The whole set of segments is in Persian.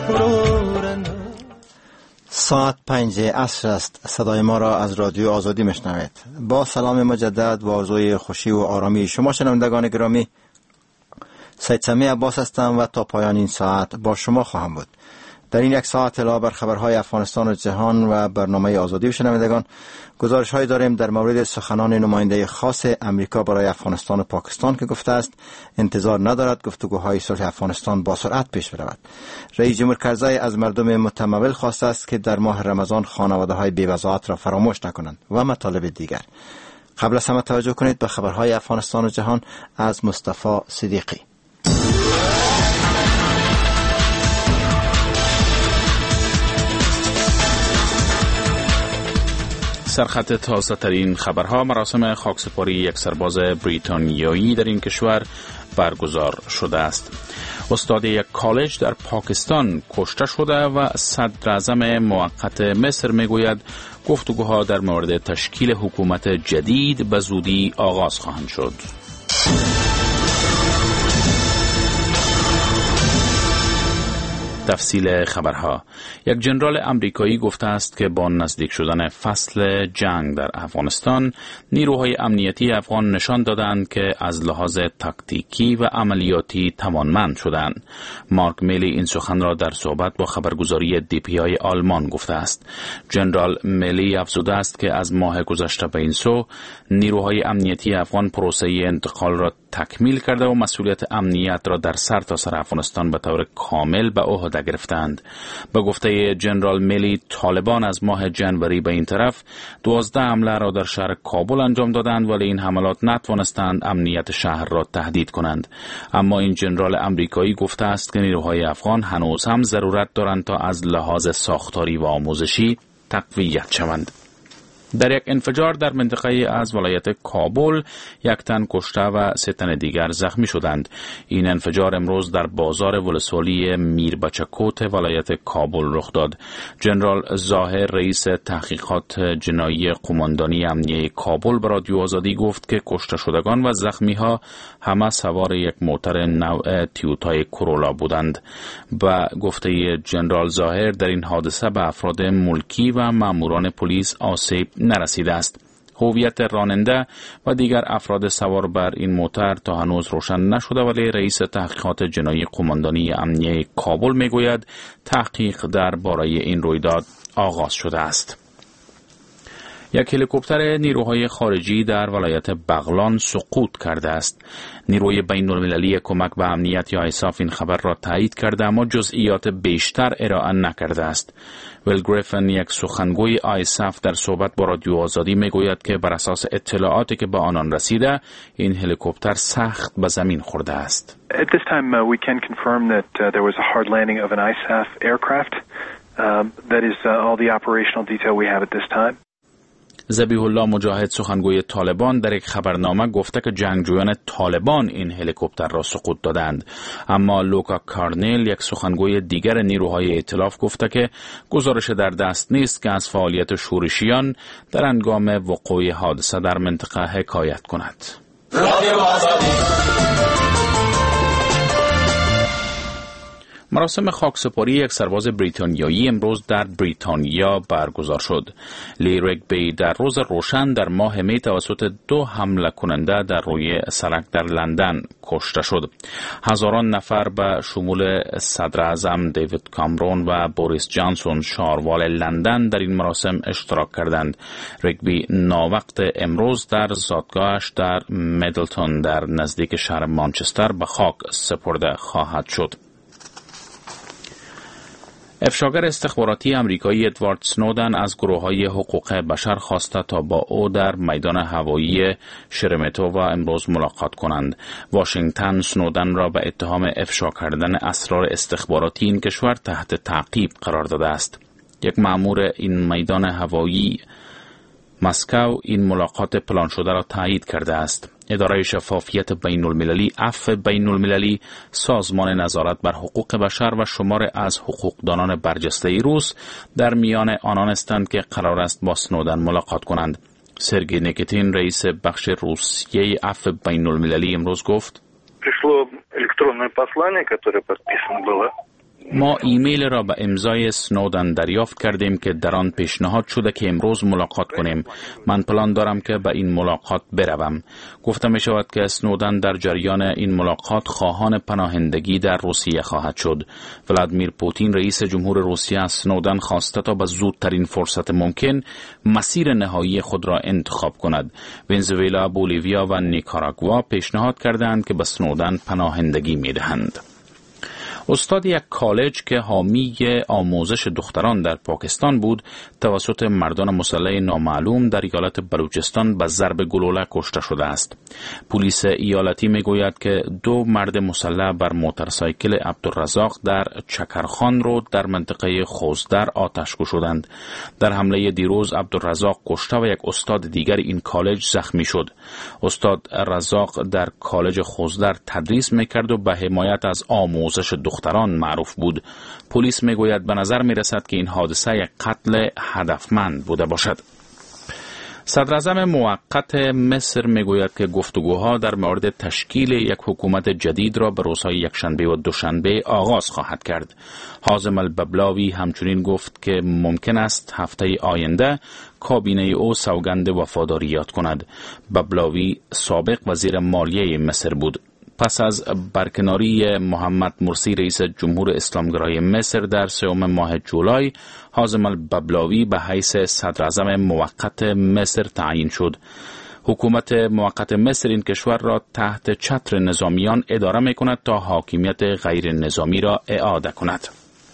ساعت 5 عصر است. صدای ما را از رادیو آزادی میشنوید. با سلام مجدد و آرزوی خوشی و آرامی شما شنوندگان گرامی، سید سمیع عباس هستم و تا پایان این ساعت با شما خواهم بود. در این یک ساعت علاوه بر خبرهای افغانستان و جهان و برنامه آزادی شنوندگان، گزارش‌هایی داریم در مورد سخنان نماینده خاص امریکا برای افغانستان و پاکستان که گفته است انتظار ندارد گفتگوهای صلح افغانستان با سرعت پیش برود. رئیس جمهور کرزی از مردم متمول خواسته است که در ماه رمضان خانواده‌های بی‌وضاحت را فراموش نکنند و مطالب دیگر. قبل از همه توجه کنید به خبرهای افغانستان و جهان از مصطفی صدیقی. سرخط تازه ترین خبرها: مراسم خاکسپاری یک سرباز بریتانیایی در این کشور برگزار شده است. استاد یک کالج در پاکستان کشته شده و صدر اعظم موقت مصر میگوید گفتگوها در مورد تشکیل حکومت جدید به زودی آغاز خواهند شد. تفصیل خبرها: یک ژنرال امریکایی گفته است که با نزدیک شدن فصل جنگ در افغانستان، نیروهای امنیتی افغان نشان دادند که از لحاظ تاکتیکی و عملیاتی توانمند شدند. مارک میلی این سخن را در صحبت با خبرگزاری DPI آلمان گفته است. ژنرال میلی افزوده است که از ماه گذشته به این سو، نیروهای امنیتی افغان پروسه انتقال را تکمیل کرده و مسئولیت امنیت را در سرتاسر افغانستان به طور کامل به عهده گرفتند. به گفته ژنرال میلی، طالبان از ماه جنوری به این طرف 12 حمله را در شهر کابل انجام دادند، ولی این حملات نتوانستند امنیت شهر را تهدید کنند. اما این ژنرال امریکایی گفته است که نیروهای افغان هنوز هم ضرورت دارند تا از لحاظ ساختاری و آموزشی تقویت شوند. در یک انفجار در منطقه از ولایت کابل، یک تن کشته و 3 تن دیگر زخمی شدند. این انفجار امروز در بازار ولسوالی میربچه‌کوت ولایت کابل رخ داد. ژنرال ظاهر، رئیس تحقیقات جنایی قماندانی امنیه کابل، به رادیو آزادی گفت که کشته شدگان و زخمی ها همه سوار یک موتر نوع تویوتای کرولا بودند. با گفته ژنرال ظاهر، در این حادثه به افراد ملکی و ماموران پلیس آسیب نرسیده است. هویت راننده و دیگر افراد سوار بر این موتر تا هنوز روشن نشده، ولی رئیس تحقیقات جنایی قماندانی امنیه کابل میگوید تحقیق درباره این رویداد آغاز شده است. یک هلیکوپتر نیروهای خارجی در ولایت بغلان سقوط کرده است. نیروی بین المللی کمک به امنیت یا ISAF این خبر را تایید کرده، اما جزئیات بیشتر ارائه نکرده است. ویل گریفن، یک سخنگوی ISAF، در صحبت با رادیو آزادی میگوید که بر اساس اطلاعاتی که به آنان رسیده، این هلیکوپتر سخت به زمین خورده است. At this time we can confirm that there was a hard landing of an ISAF aircraft. That is all the operational detail we have at this time. ذبیح الله مجاهد، سخنگوی طالبان، در یک خبرنامه گفته که جنگجویان طالبان این هلیکوپتر را سقوط دادند. اما لوکا کارنل، یک سخنگوی دیگر نیروهای ائتلاف، گفته که گزارش در دست نیست که از فعالیت شورشیان در هنگام وقوع حادثه در منطقه حکایت کند. مراسم خاکسپاری یک سرباز بریتانیایی امروز در بریتانیا برگزار شد. لی رگبی در روز روشن در ماه می توسط 2 حمله کننده در روی سرک در لندن کشته شد. هزاران نفر به شمول صدر اعظم دیوید کامرون و بوریس جانسون، شاروال لندن، در این مراسم اشتراک کردند. رگبی ناوقت امروز در زادگاهش در میدلتون در نزدیک شهر مانچستر به خاک سپرده خواهد شد. افشاگر استخباراتی امریکایی ادوارد سنودن از گروه‌های حقوق بشر خواسته تا با او در میدان هوایی شرمتو و امروز ملاقات کنند. واشنگتن سنودن را به اتهام افشا کردن اسرار استخباراتی این کشور تحت تعقیب قرار داده است. یک مأمور این میدان هوایی مسکو این ملاقات پلان شده را تایید کرده است. اداره شفافیت بین المللی، عفو بین المللی، سازمان نظارت بر حقوق بشر و شمار از حقوقدانان برجسته روس در میان آنان هستند که قرار است با سنودن ملاقات کنند. سرگئی نیکیتین، رئیس بخش روسیه عفو بین المللی، امروز گفت: пришло электронное послание, которое подписано было ما ایمیل را به امضای سنودن دریافت کردیم که در آن پیشنهاد شده که امروز ملاقات کنیم. من پلان دارم که به این ملاقات بروم. گفته می شود که سنودن در جریان این ملاقات خواهان پناهندگی در روسیه خواهد شد. ولادیمیر پوتین رئیس جمهور روسیه از سنودن خواسته تا به زودترین فرصت ممکن مسیر نهایی خود را انتخاب کند. ونزوئلا، بولیویا و نیکاراگوا پیشنهاد کردند که به سنودن پناهندگی می دهند. استاد یک کالج که حامی آموزش دختران در پاکستان بود توسط مردان مسلح نامعلوم در ایالت بلوچستان به ضرب گلوله کشته شده است. پلیس ایالتی میگوید که 2 مرد مسلح بر موتورسایکل عبدالرزاق در چکرخان رو در منطقه خوزدر آتش کشیدند. در حمله دیروز عبدالرزاق کشته و یک استاد دیگر این کالج زخمی شد. استاد رزاق در کالج خوزدر تدریس میکرد و به حمایت از آموزش دختران معروف بود. پلیس میگوید به نظر میرسد که این حادثه یک قتل هدفمند بوده باشد. صدراعظم موقت مصر میگوید که گفتگوها در مورد تشکیل یک حکومت جدید را به روزهای یکشنبه و دوشنبه آغاز خواهد کرد. حازم الببلاوی همچنین گفت که ممکن است هفته آینده کابینه او سوگند وفاداری یاد کند. ببلاوی سابق وزیر مالیه مصر بود. پس از برکناری محمد مرسی رئیس جمهور اسلامگرای مصر در 3 ماه جولای، حازم الببلاوی به حیث صدراعظم موقت مصر تعیین شد. حکومت موقت مصر این کشور را تحت چتر نظامیان اداره می‌کند تا حاکمیت غیر نظامی را اعاده کند.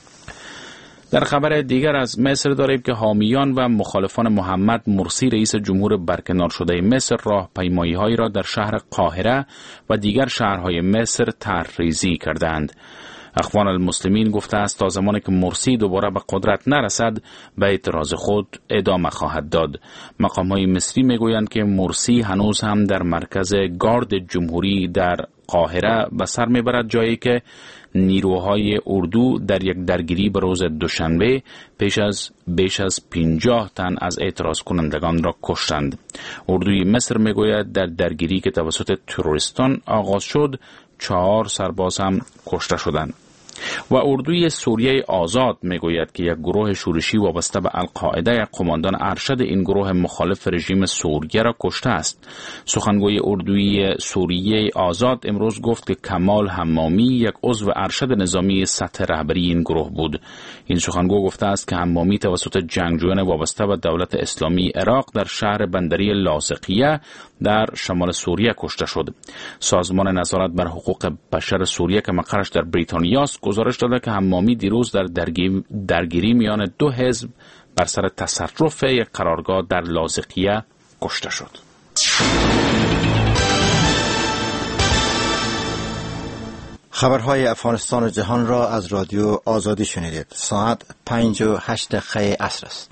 در خبر دیگر از مصر داریم که حامیان و مخالفان محمد مرسی رئیس جمهور برکنار شده مصر راهپیمایی‌هایی را در شهر قاهره و دیگر شهرهای مصر طرح‌ریزی کردند. اخوان المسلمین گفته است تا زمانی که مرسی دوباره به قدرت نرسد به اعتراض خود ادامه خواهد داد. مقام‌های مصری میگویند که مرسی هنوز هم در مرکز گارد جمهوری در قاهره به سر میبرد، جایی که نیروهای اردو در یک درگیری به روز دوشنبه بیش از 50 تن از اعتراض کنندگان را کشتند. اردوی مصر میگوید در درگیری که توسط تروریستان آغاز شد 4 سرباز هم کشته شدند. و اردوی سوریه آزاد میگوید که یک گروه شورشی وابسته به القاعده یک قماندان ارشد این گروه مخالف رژیم سوریه را کشته است. سخنگوی اردوی سوریه آزاد امروز گفت که کمال حمامی یک عضو ارشد نظامی سطح رهبری این گروه بود. این سخنگو گفته است که حمامی توسط جنگجویان وابسته به دولت اسلامی عراق در شهر بندری لاذقیه در شمال سوریه کشته شد. سازمان نظارت بر حقوق بشر سوریه که مقرش در بریتانیا است گزارش داده که حمامی دیروز در درگیری میان 2 حزب بر سر تصرف یک قرارگاه در لاذقیه کشته شد. خبرهای افغانستان و جهان را از رادیو آزادی شنیدید. ساعت 5:08 عصر است.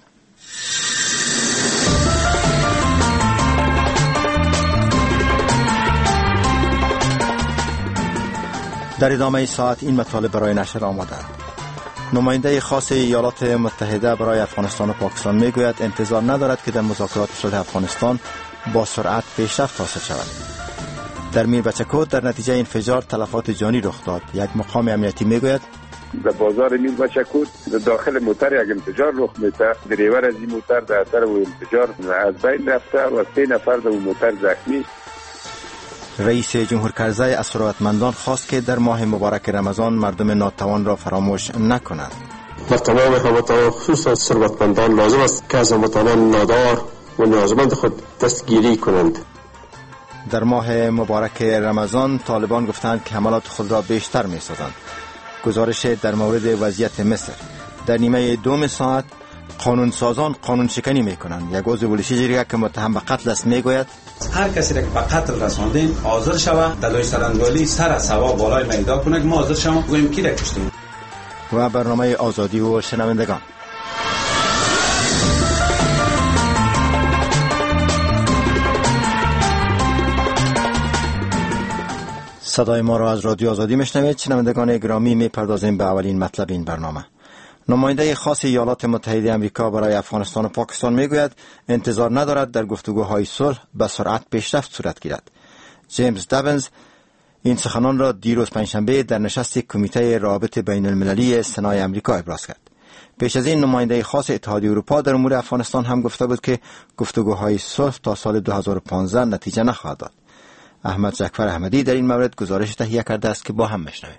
در ادامه ساعت این مطالب برای نشر آمده. نماینده خاص ایالات متحده برای افغانستان و پاکستان میگوید انتظار ندارد که در مذاکرات صلح افغانستان با سرعت پیشرفت حاصل شود. در میر بچکود در نتیجه انفجار تلفات جانی رخ داد. یک مقام امنیتی میگوید در بازار میر بچکود در داخل موتر یک انفجار رخ میده. دریور از این موتر در اثر و انفجار از بین رفته و 3 نفر در موتر زخمی. رئیس جمهور کرزی از ثروتمندان خواست که در ماه مبارک رمضان مردم ناتوان را فراموش نکنند. بر تمام هموطنان خصوصا ثروتمندان لازم است که از هموطنان نادار و نیازمند خود دستگیری کنند. در ماه مبارک رمضان طالبان گفتند که حملات خود را بیشتر می سازند. گزارش در مورد وضعیت مصر. در نیمه دوم ساعت قانونسازان قانون شکنی می کنند. یک عضو پلیس جریه که متهم به قتل است می گوید هر کسی که به قتل رساندین حاضر شود دلای سرانگالی سر سوا بالای میدا کنه که ما حاضر شما گویم کی را کشتیم. و برنامه آزادی و شنوندگان. صدای ما را از رادیو آزادی میشنوید. شنوندگان گرامی، میپردازیم به اولین مطلب این برنامه. نماینده خاص ایالات متحده آمریکا برای افغانستان و پاکستان میگوید انتظار ندارد در گفتگوهای صلح به سرعت پیشرفت صورت گیرد. جیمز دابنز این سخنان را دیروز پنجشنبه در نشست کمیته روابط بین المللی سنای امریکا ابراز کرد. پیش از این نماینده خاص اتحادیه اروپا در امور افغانستان هم گفته بود که گفتگوهای صلح تا سال 2015 نتیجه نخواهد داد. احمد جعفر احمدی در این مورد گزارش تهیه کرده است که با هم میشنویم.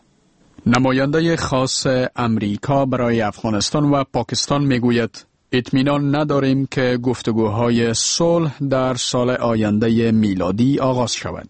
نماینده خاص امریکا برای افغانستان و پاکستان میگوید اطمینان نداریم که گفتگوهای صلح در سال آینده میلادی آغاز شود.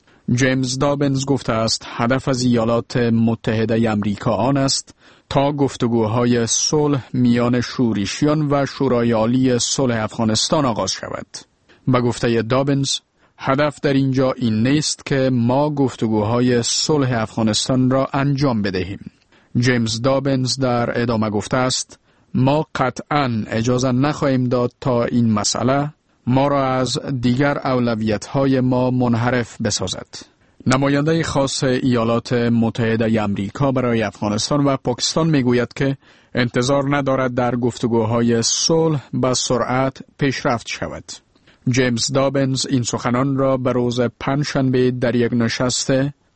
جیمز دابنز گفته است هدف از ایالات متحده امریکا آن است تا گفتگوهای صلح میان شورشیان و شورای عالی صلح افغانستان آغاز شود. به گفته دابنز هدف در اینجا این نیست که ما گفتگوهای صلح افغانستان را انجام بدهیم. جیمز دابنز در ادامه گفته است ما قطعاً اجازه نخواهیم داد تا این مسئله ما را از دیگر اولویت‌های ما منحرف بسازد. نماینده خاص ایالات متحده امریکا برای افغانستان و پاکستان میگوید که انتظار ندارد در گفتگوهای صلح به سرعت پیشرفت شود. جیمز دابنز این سخنان را به روز پنجشنبه در یک نشست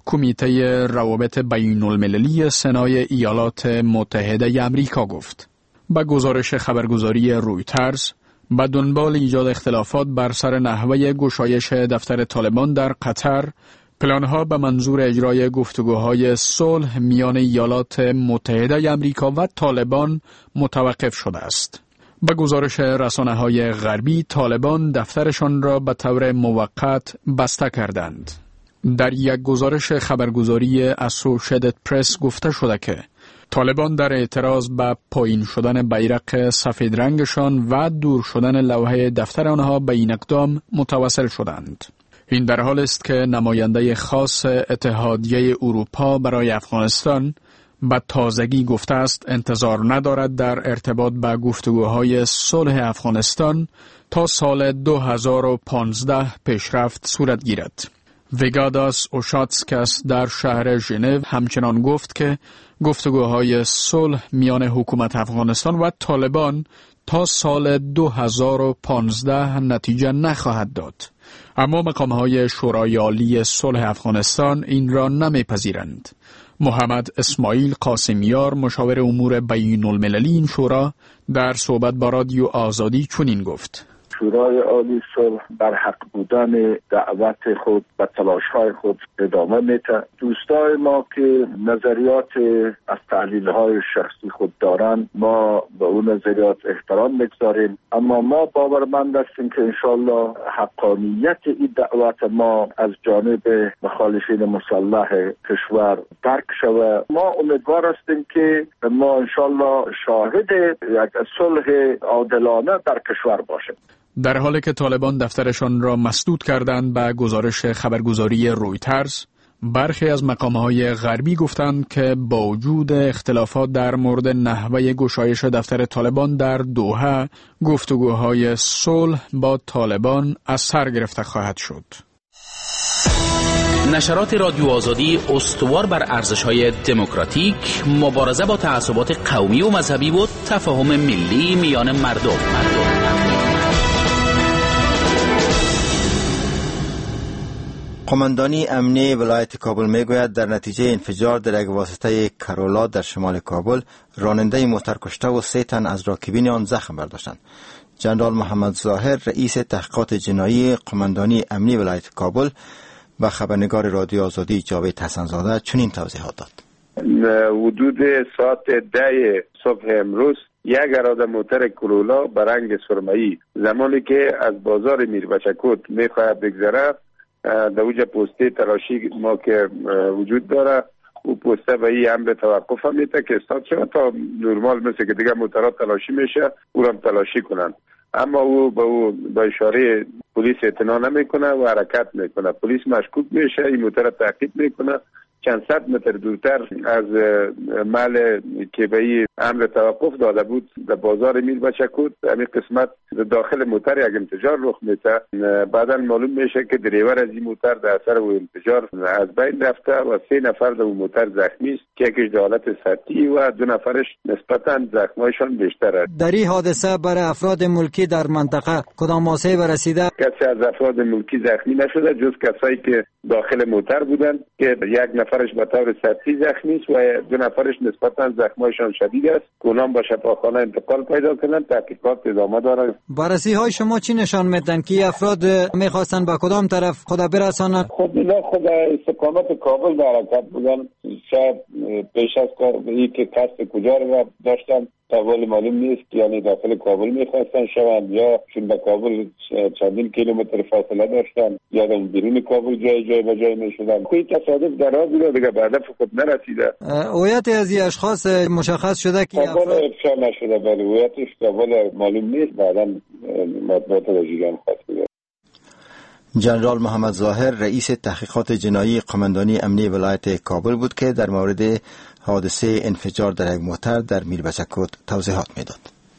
کمیته روابط بین المللی سنای ایالات متحده امریکا گفت. با گزارش خبرگزاری رویترز به دنبال ایجاد اختلافات بر سر نحوه گشایش دفتر طالبان در قطر، پلانها به منظور اجرای گفتگوهای صلح میان ایالات متحده امریکا و طالبان متوقف شده است. به گزارش رسانه‌های غربی، طالبان دفترشان را به طور موقت بسته کردند. در یک گزارش خبرگزاری اسوشییتد پرس گفته شده که طالبان در اعتراض به پایین شدن بیرق سفید رنگشان و دور شدن لوحه دفتر آنها به این اقدام متوسل شدند. این در حال است که نماینده خاص اتحادیه اروپا برای افغانستان به تازگی گفته است انتظار ندارد در ارتباط با گفتگوهای صلح افغانستان تا سال 2015 پیشرفت صورت گیرد. ویگاداس اوشاتسکس در شهر ژنو همچنان گفت که گفتگوهای صلح میان حکومت افغانستان و طالبان تا سال 2015 نتیجه نخواهد داد. اما مقامهای شورای عالی صلح افغانستان این را نمیپذیرند. محمد اسماعیل قاسمیار مشاور امور بین المللی این شورا در صحبت با رادیو آزادی چنین گفت: شورای عالی صلح بر حق بودن دعوت خود و تلاش‌های خود ادامه میده. دوستای ما که نظریات از تحلیل‌های شخصی خود دارند، ما به اون نظریات احترام می‌گذاریم، اما ما باورمند هستیم که انشالله حقانیت این دعوت ما از جانب مخالفین مسلح کشور درک شود. ما امیدوار هستیم که ما انشالله شاهد یک صلح عادلانه در کشور باشیم. در حالی که طالبان دفترشان را مسدود کردند، به گزارش خبرگزاری رویترز برخی از مقام‌های غربی گفتند که با وجود اختلافات در مورد نحوه گشایش دفتر طالبان در دوحه، گفتگوهای صلح با طالبان از سر گرفته خواهد شد. نشرات رادیو آزادی استوار بر ارزش‌های دموکراتیک، مبارزه با تعصبات قومی و مذهبی و تفاهم ملی میان مردم. قماندانی امنی ولایت کابل میگوید در نتیجه انفجار در یک واسطه کرولا در شمال کابل، راننده موتر کشته و 3 تن از راکبین آن زخم برداشتند. جنرال محمد ظاهر رئیس تحقیقات جنایی قماندانی امنی ولایت کابل و خبرنگار رادیو آزادی جاوید حسن‌زاده چنین توضیحات داد: حدود ساعت 10 صبح امروز یک اراده موتر کرولا به رنگ سرمه‌ای زمانی که از بازار میربچکوت میخواهد بگذره، در اوج پسته تلاشی ما که وجود داره، او پسته به این امر توقف هم میده که استارت شد تا نرمال مثل که دیگه موترات تلاشی میشه او هم تلاشی کنن، اما او به اشاره پلیس اعتنا نمیکنه و حرکت میکنه. پلیس مشکوک میشه، این موتر تعقیب میکنه چند صد متر دورتر از محل که به این امر توقف داده بود در بازار میر بچکوت، همین قسمت داخل موتر یک انفجار رخ میده. بعدا معلوم میشه که دریور از این موتر در اثر و انفجار از بین رفته و 3 نفر در موتر زخمی است که یکیش در حالت سطحی و 2 نفرش نسبتا زخمایشان بیشتر است. در این حادثه برای افراد ملکی در منطقه کدام آسیب رسیده؟ کسی از افراد ملکی زخمی نشده جز کسایی که داخل موتر بودند که 1 نفرش به طور سطحی زخمی است و 2 نفرش نسبتا زخمایشان شدید است. اونام به شفاخانه انتقال پیدا کردند. تحقیقات ادامه دارد. بررسی های شما چی نشان میدن که افراد میخواستن به کدام طرف خود برسانند؟ خود استقامت کابل در حرکت بودن. شاید پیش از کار این که قصد کجا رو داشتن اول معلوم نیست که یعنی داخل کابل میخواستن شوند یا چون به کابل چندین کیلومتر فاصله داشتن یا در بیرون کابل جای به جای میشدن. کوئی تصادف در راه بود دیگه به هدف خود نرسیده. هویت از این اشخاص مشخص شده که کابل افشا نشده، ولی هویتش کابل معلوم نیست. بعدا مطبوعات وزیران خواست بوده. جنرال محمد ظاهر رئیس تحقیقات جنایی قماندانی امنی ولایت کابل بود که در مورد حادثه انفجار در یک موتر در میربچکوت توضیحات میداد.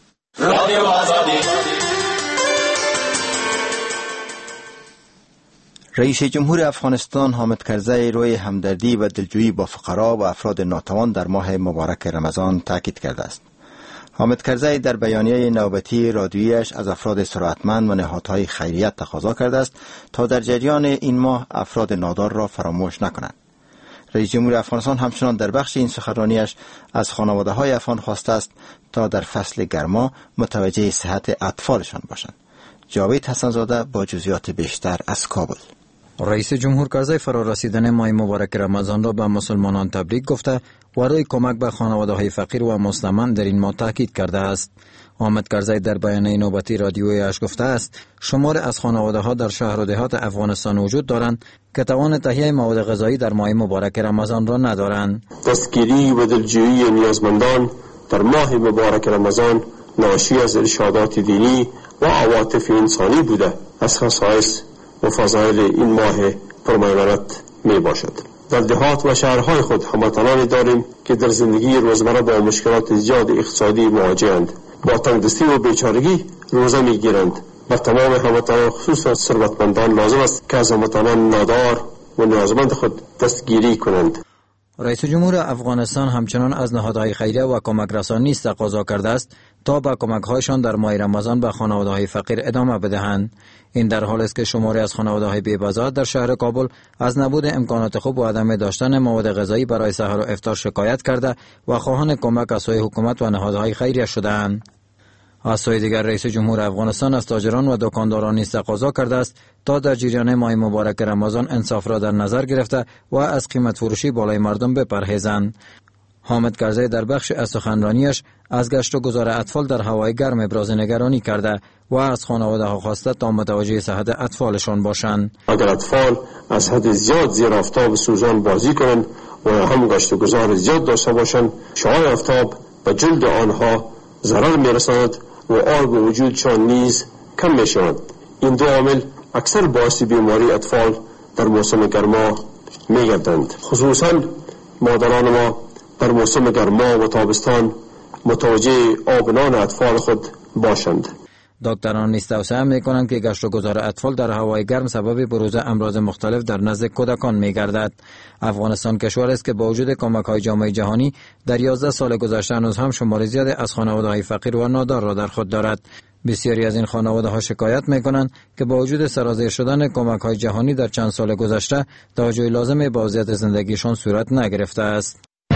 رئیس جمهور افغانستان حامد کرزی روی همدردی و دلجویی با فقرا و افراد ناتوان در ماه مبارک رمضان تاکید کرده است. حامد کرزی در بیانیه نوبتی رادیویش از افراد ثروتمند و نهادهای خیریت تقاضا کرده است تا در جریان این ماه افراد نادار را فراموش نکنند. رئیس جمهور افغانستان همچنان در بخش این سخنرانیش از خانواده‌های افغان خواسته است تا در فصل گرما متوجه صحت اطفالشان باشند. جاوید حسنزاده با جزئیات بیشتر از کابل. رئیس جمهور کرزی فرارسیدن ماه مبارک رمضان را به مسلمانان تبریک گفته و روی کمک به خانواده‌های فقیر و مسلمان در این ماه تاکید کرده است. حامد کرزی در بیانیه نوبتی رادیویش گفته است شمار از خانواده‌ها در شهر و دهات افغانستان وجود دارند که توان تهیه مواد غذایی در ماه مبارک رمضان را ندارند. دستگیری و دلجویی نیازمندان در ماه مبارک رمضان ناشی از ارشادات دینی و عواطف انسانی بوده از خصایص و فضایل این ماه پرمیمنت می باشد. در دهات و شهرهای خود هموطنانی داریم که در زندگی روزمره با مشکلات زیاد اقتصادی مواجه‌اند. با تنگدستی و بیچارگی روزه میگیرند. بر تمام هموطنان خصوصا ثروتمندان لازم است که از هموطنان نادار و نیازمند خود دستگیری کنند. رئیس جمهور افغانستان همچنان از نهادهای خیریه و کمک رسانی تقاضا کرده است تا با کمک‌هایشان در ماه رمضان به خانواده‌های فقیر ادامه بدهند. این در حالی است که شماری از خانواده‌های بی‌بزاعت در شهر کابل از نبود امکانات خوب و عدم داشتن مواد غذایی برای سحر و افطار شکایت کرده و خواهان کمک از سوی حکومت و نهادهای خیریه شده‌اند. از سوی دیگر رئیس جمهور افغانستان از تاجران و دکانداران نیز تقاضا کرده است تا در جریان ماه مبارک رمضان انصاف را در نظر گرفته و از قیمت فروشی بالای مردم بپرهیزند. حامد کرزی در بخش از سخنرانیش از گشت و گذار اطفال در هوای گرم ابراز نگرانی کرده و از خانواده‌ها خواسته تا متوجه صحت اطفالشان باشند. اگر اطفال از حد زیاد زیر آفتاب سوزان بازی کنند و هم گشت و گذار زیاد داشته باشند، شعاع آفتاب به جلد آنها ضرر می‌رساند و آب وجودشان نیز کم می‌شود. این دو عامل اکثر باعث بیماری اطفال در موسم گرما می‌گردند. خصوصاً مادران ما در موسم گرما و تابستان متوجه آب نان اطفال خود باشند. دکتران نیز توصیه می‌کنند که گشت و گذار اطفال در هوای گرم سبب بروز امراض مختلف در نزد کودکان می‌گردد. افغانستان کشوری است که با وجود کمک‌های جامعه جهانی در 11 سال گذشته هنوز هم شمار زیادی از خانواده‌های فقیر و نادار را در خود دارد. بسیاری از این خانواده‌ها شکایت می‌کنند که با وجود سرازیر شدن کمک‌های جهانی در چند سال گذشته توجه لازم به وضعیت زندگیشان صورت نگرفته است.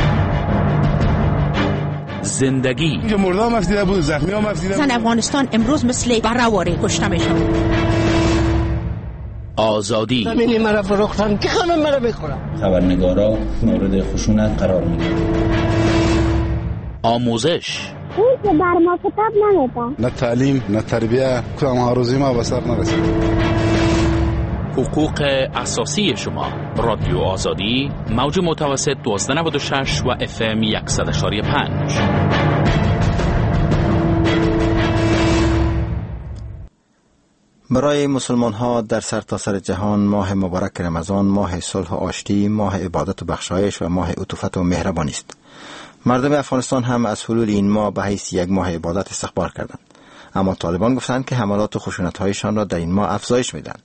زندگی اینجا مرده هم افزیده بود، زخمی هم افزیده بود. زن افغانستان امروز مثل برهواری کشته میشن. آزادی زمینی مرا فروختن که خانم مرا بخورم. خبرنگارا مورد خشونت قرار میگیرن. آموزش اون که بر ما کتاب نمیده. نه تعلیم نه تربیه کدام آرزوی ما به سر نرسید. حقوق اساسی شما. رادیو آزادی موج متوسط 1296 و FM 100.5. برای مسلمان ها در سرتاسر جهان ماه مبارک رمضان ماه صلح و آشتی، ماه عبادت و بخشایش و ماه عطوفت و مهربانی است. مردم افغانستان هم از حلول این ماه به حیث یک ماه عبادت استقبال کردند، اما طالبان گفتند که حملات و خشونت‌هایشان را در این ماه افزایش میدهند.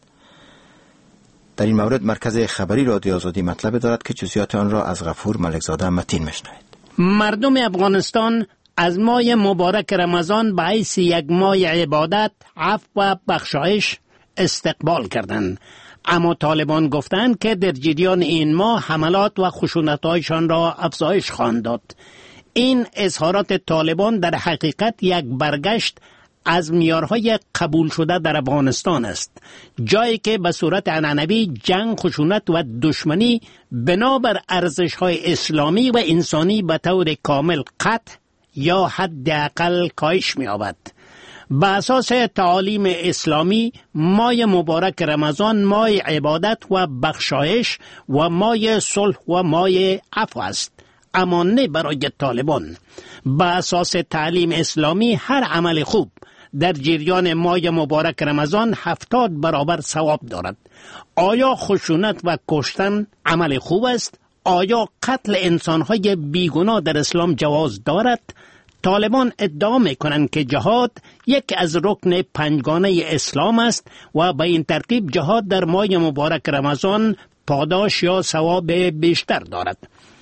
در این مورد مرکز خبری رادیو آزادی مطلب دارد که جزئیات آن را از غفور ملکزاده متین میشنوید. مردم افغانستان از ماه مبارک رمضان به حیث یک ماه عبادت، عفو و بخشایش استقبال کردند، اما طالبان گفتند که در جریان این ماه حملات و خشونت‌هایشان را افزایش خواهند داد. این اظهارات طالبان در حقیقت یک برگشت از معیارهای قبول شده در افغانستان است، جایی که به صورت عنعنوی جنگ، خشونت و دشمنی بنابر ارزش‌های اسلامی و انسانی به طور کامل قطع یا حداقل کاهش می‌یابد. به اساس تعالیم اسلامی ماه مبارک رمضان ماه عبادت و بخشایش و ماه صلح و ماه عفو است، اما نه برای طالبان. به اساس تعلیم اسلامی هر عمل خوب در جریان ماه مبارک رمضان 70 برابر ثواب دارد. آیا خشونت و کشتن عمل خوب است؟ آیا قتل انسانهای بیگناه در اسلام جواز دارد؟ طالبان ادعا میکنند که جهاد یک از رکن پنجگانه اسلام است و به این ترتیب جهاد در ماه مبارک رمضان پاداش یا ثواب بیشتر دارد.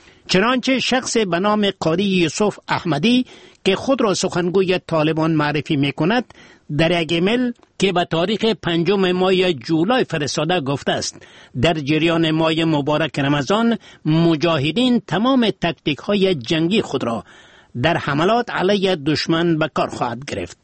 چنانچه شخص به نام قاری یوسف احمدی که خود را سخنگوی طالبان معرفی میکند، در یک ایمیل که به تاریخ 5 ماه جولای فرستاده گفته است در جریان ماه مبارک رمضان مجاهدین تمام تکتیک های جنگی خود را در حملات علیه دشمن به کار خواهد گرفت.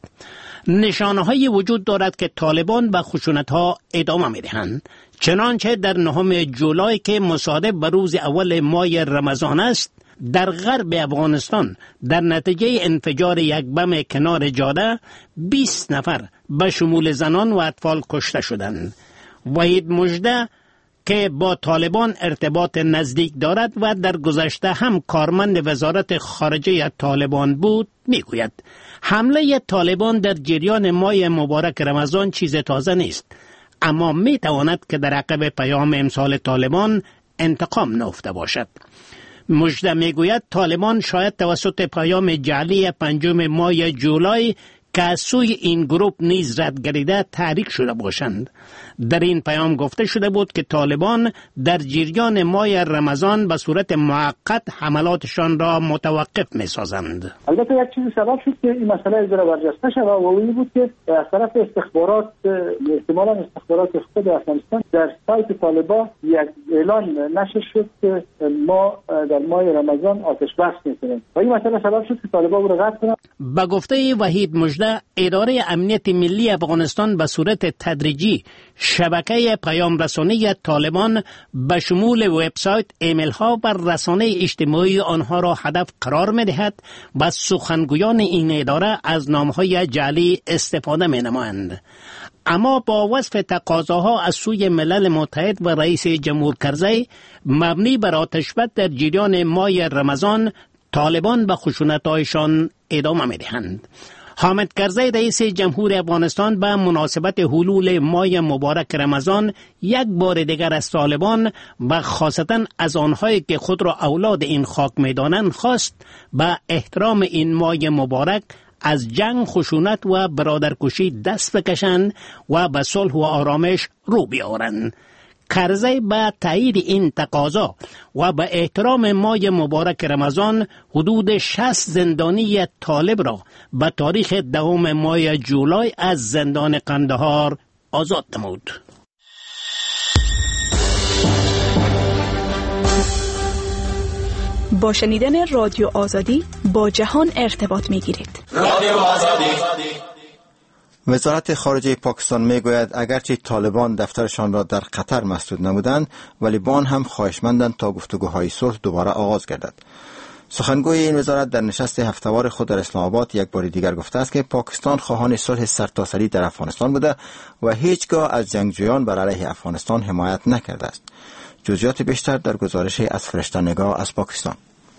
نشانه های وجود دارد که طالبان به خشونت ها ادامه می دهند. چنانچه در 9 جولای که مصادف به روز اول ماه رمضان است، در غرب افغانستان در نتیجه انفجار یک بم کنار جاده 20 نفر به شمول زنان و اطفال کشته شدند. وحید مژده که با طالبان ارتباط نزدیک دارد و در گذشته هم کارمند وزارت خارجه طالبان بود، میگوید حمله طالبان در جریان ماه مبارک رمضان چیز تازه نیست، اما میتواند که در عقب پیام امسال طالبان انتقام نهفته باشد. مژده میگوید طالبان شاید توسط پیام جعلی 5 ماه جولای که از سوی این گروه نیز رد گردیده تحریک شده باشند. در این پیام گفته شده بود که طالبان در جریان ماه رمضان به صورت موقت حملاتشان را متوقف می سازند. البته یک چیزی سبب شد که این مسئله از را برجسته شد و این بود که از طرف استخبارات، احتمالاً استخبارات خود افغانستان، در سایت طالبان یک اعلان نشر شد که ما در ماه رمضان آتش بس می‌کنیم و این مسئله سبب شد که طالبان رو قطع کنند. به گفته وحید مژده، اداره امنیت ملی افغانستان به صورت تدریجی شبکه پیام رسانی طالبان به شمول وبسایت، ایمیل ها و رسانه اجتماعی آنها را هدف قرار می دهد و سخنگویان این اداره از نامهای جعلی استفاده می نمایند. اما با وصف تقاضاها از سوی ملل متحد و رئیس جمهور کرزی مبنی بر آتشبس در جریان ماه رمضان، طالبان به خشونت‌هایشان ادامه می دهند. حامد کرزی رئیس جمهور افغانستان به مناسبت حلول ماه مبارک رمضان یک بار دیگر از طالبان و خاصتا از آنهایی که خود را اولاد این خاک می‌دانند خواست به احترام این ماه مبارک از جنگ، خشونت و برادرکشی دست بکشند و به صلح و آرامش رو بیاورند. کرزی به تایید این تقاضا و به احترام ماه مبارک رمضان حدود 60 زندانی طالب را به تاریخ 10 ماه جولای از زندان قندهار آزاد نمود. با شنیدن رادیو آزادی با جهان ارتباط می‌گیرید. رادیو آزادی. وزارت خارجه پاکستان میگوید اگرچه طالبان دفترشان را در قطر مسدود نمودند، ولی با آن هم خواهشمندند تا گفتگوهای صلح دوباره آغاز گردد. سخنگوی این وزارت در نشست هفته‌وار خود در اسلام آباد یک بار دیگر گفته است که پاکستان خواهان صلح سرتاسری در افغانستان بوده و هیچگاه از جنگجویان بر علیه افغانستان حمایت نکرده است. جزئیات بیشتر در گزارش از فرشته نگاه از پاکستان.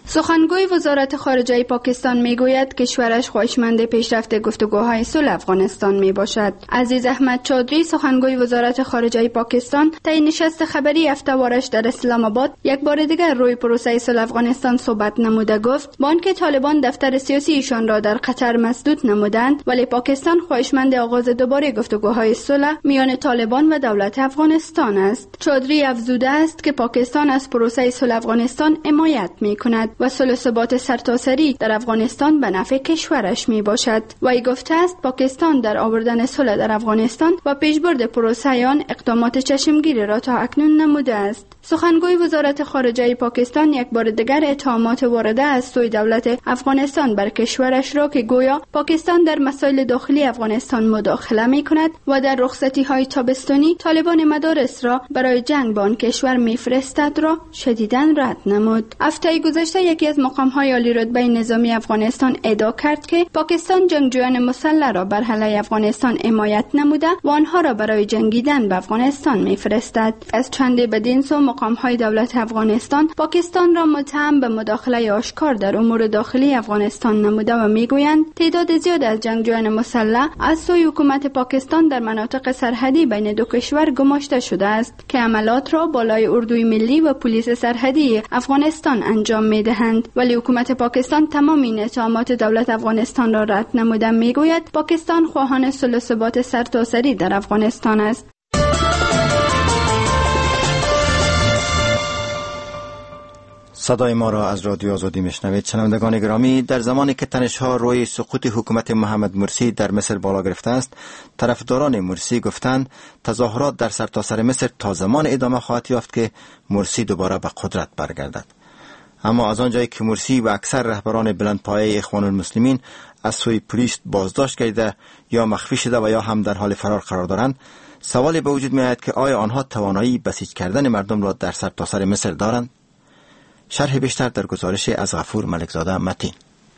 سخنگوی وزارت خارجه پاکستان میگوید کشورش خواهشمند پیشرفت گفتگوهای صلح افغانستان می باشد. عزیز احمد چودری سخنگوی وزارت خارجه پاکستان طی نشست خبری هفته‌وارش در اسلام آباد یک بار دیگر روی پروسه صلح افغانستان صحبت نموده گفت با آنکه طالبان دفتر سیاسی ایشان را در قطر مسدود نمودند ولی پاکستان خواهشمند آغاز دوباره گفتگوهای صلح میان طالبان و دولت افغانستان است. چودری افزوده است که پاکستان از پروسه صلح افغانستان حمایت می‌کند و صلح و ثبات سرتاسری در افغانستان به نفع کشورش می باشد. وی گفته است پاکستان در آوردن صلح در افغانستان و پیشبرد پروسه آن اقدامات چشمگیری را تا اکنون نموده است. سخنگوی وزارت خارجه پاکستان یک بار دیگر اتهامات وارده از سوی دولت افغانستان بر کشورش را که گویا پاکستان در مسائل داخلی افغانستان مداخله می کند و در رخصتی های تابستانی طالبان مدارس را برای جنگ با آن کشور میفرستد را شدیداً رد نمود. هفته گذشته یکی از مقام‌های عالی رتبه نظامی افغانستان ادعا کرد که پاکستان جنگجویان مسلح را بر علیه افغانستان حمایت نموده و آنها را برای جنگیدن به افغانستان میفرستد. از چند بدین سو مقام‌های دولت افغانستان پاکستان را متهم به مداخله آشکار در امور داخلی افغانستان نموده و میگویند تعداد زیاد از جنگجویان مسلح از سوی حکومت پاکستان در مناطق سرحدی بین دو کشور گماشته شده است که عملیات را بالای اردوی ملی و پلیس سرحدی افغانستان انجام میدهند. ولی حکومت پاکستان تمام این اتهامات دولت افغانستان را رد نموده میگوید پاکستان خواهان صلح و ثبات سرتاسری در افغانستان است. صدای ما را از رادیو آزادی میشنوید. شنوندگان گرامی، در زمانی که تنش‌ها روی سقوط حکومت محمد مرسی در مصر بالا گرفته است، طرفداران مرسی گفتند تظاهرات در سرتاسر مصر تا زمان ادامه خواهد یافت که مرسی دوباره به قدرت برگردد. اما از آنجایی که مرسی و اکثر رهبران بلندپایه اخوان المسلمین از سوی پلیس بازداشت گردیده یا مخفی شده و یا هم در حال فرار قرار دارند، سوالی به وجود می‌آید که آیا آنها توانایی بسیج کردن مردم را در سرتاسر مصر دارند؟ شرح بیشتر در گزارش از غفور ملکزاده متین.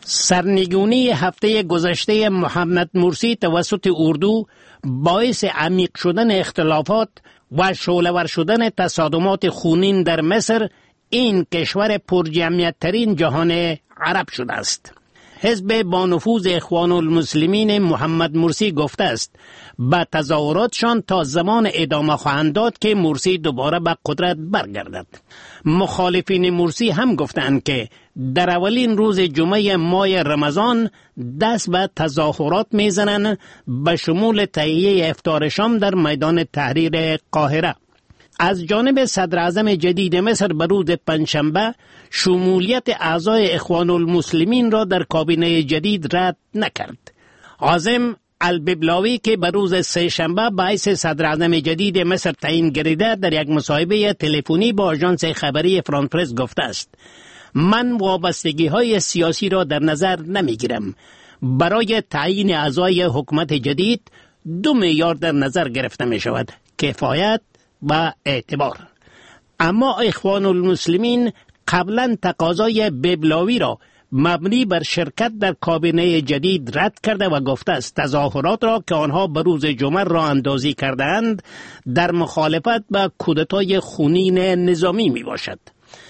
سرنگونی هفته گذشته محمد مرسی توسط اردو باعث عمیق شدن اختلافات و شعله‌ور شدن تصادمات خونین در مصر، این کشور پرجمعیت ترین جهان عرب شده است. حزب با نفوذ اخوان المسلمین محمد مرسی گفته است به تظاهراتشان تا زمان ادامه خواهند داد که مرسی دوباره به قدرت برگردد. مخالفین مرسی هم گفتند که در اولین روز جمعه ماه رمضان دست به تظاهرات میزنند، به شمول تهیه افطار شام در میدان تحریر قاهره. از جانب صدر اعظم جدید مصر به روز پنجشنبه شمولیت اعضای اخوان المسلمین را در کابینه جدید رد نکرد. عاصم الببلاوی که به روز سه‌شنبه باعث صدر اعظم جدید مصر تعیین گردیده در یک مصاحبه تلفنی با آژانس خبری فرانس پرس گفته است من وابستگی‌های سیاسی را در نظر نمی‌گیرم. برای تعیین اعضای حکومت جدید 2 معیار در نظر گرفته می‌شود: کفایت و اعتبار. اما اخوان المسلمین قبلا تقاضای ببلاوی را مبنی بر شرکت در کابینه جدید رد کرده و گفته است تظاهرات را که آنها به روز جمعه راه اندازی کردند در مخالفت با کودتای خونین نظامی می باشد.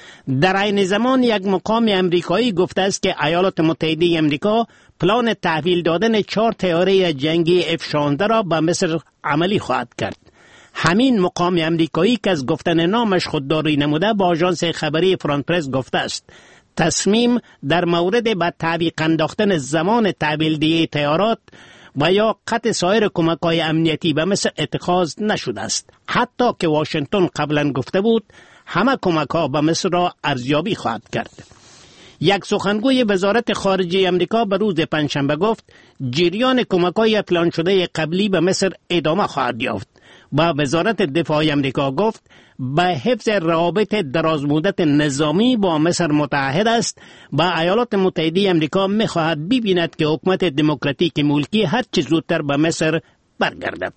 در عین زمان یک مقام امریکایی گفته است که ایالات متحده امریکا پلان تحویل دادن 4 طیاره جنگی F-16 را به مصر عملی خواهد کرد. همین مقام امریکایی که از گفتن نامش خودداری نموده با آژانس خبری فرانس پرس گفته است تصمیم در مورد به تعویق انداختن زمان تحویل‌دهی طیارات و یا قطع سایر کمک‌های امنیتی به مصر اتخاذ نشده است، حتی که واشنگتن قبلا گفته بود همه کمک‌ها به مصر را ارزیابی خواهد کرد. یک سخنگوی وزارت خارجه امریکا به روز پنجشنبه گفت جریان کمک‌های پلان شده قبلی به مصر ادامه خواهد یافت و وزارت دفاع امریکا گفت به حفظ روابط درازمدت نظامی با مصر متعهد است و ایالات متحده امریکا می‌خواهد ببیند که حکومت دموکراتیک ملکی هر چه زودتر به مصر برگردد.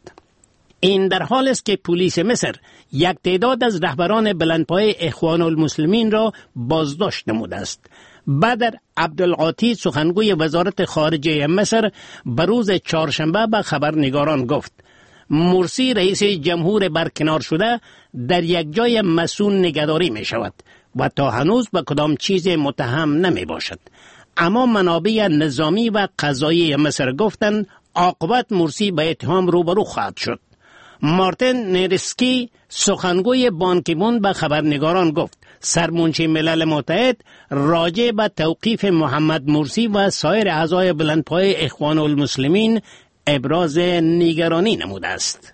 این در حال است که پلیس مصر یک تعداد از رهبران بلندپایه اخوان المسلمین را بازداشت نموده است. بدر عبدالعاطی سخنگوی وزارت خارجه مصر به روز چهارشنبه به خبرنگاران گفت مرسی رئیس جمهور برکنار شده در یک جای مسئول نگهداری می شود و تا هنوز به کدام چیز متهم نمی باشد. اما منابع نظامی و قضایی مصر گفتند عاقبت مرسی به اتهام روبرو خواهد شد. مارتین نیرسکی سخنگوی بان کی مون به خبرنگاران گفت سرمنشی ملل متحد راجع به توقیف محمد مرسی و سایر اعضای بلندپایه اخوان المسلمین ابراز نگرانی نموده است.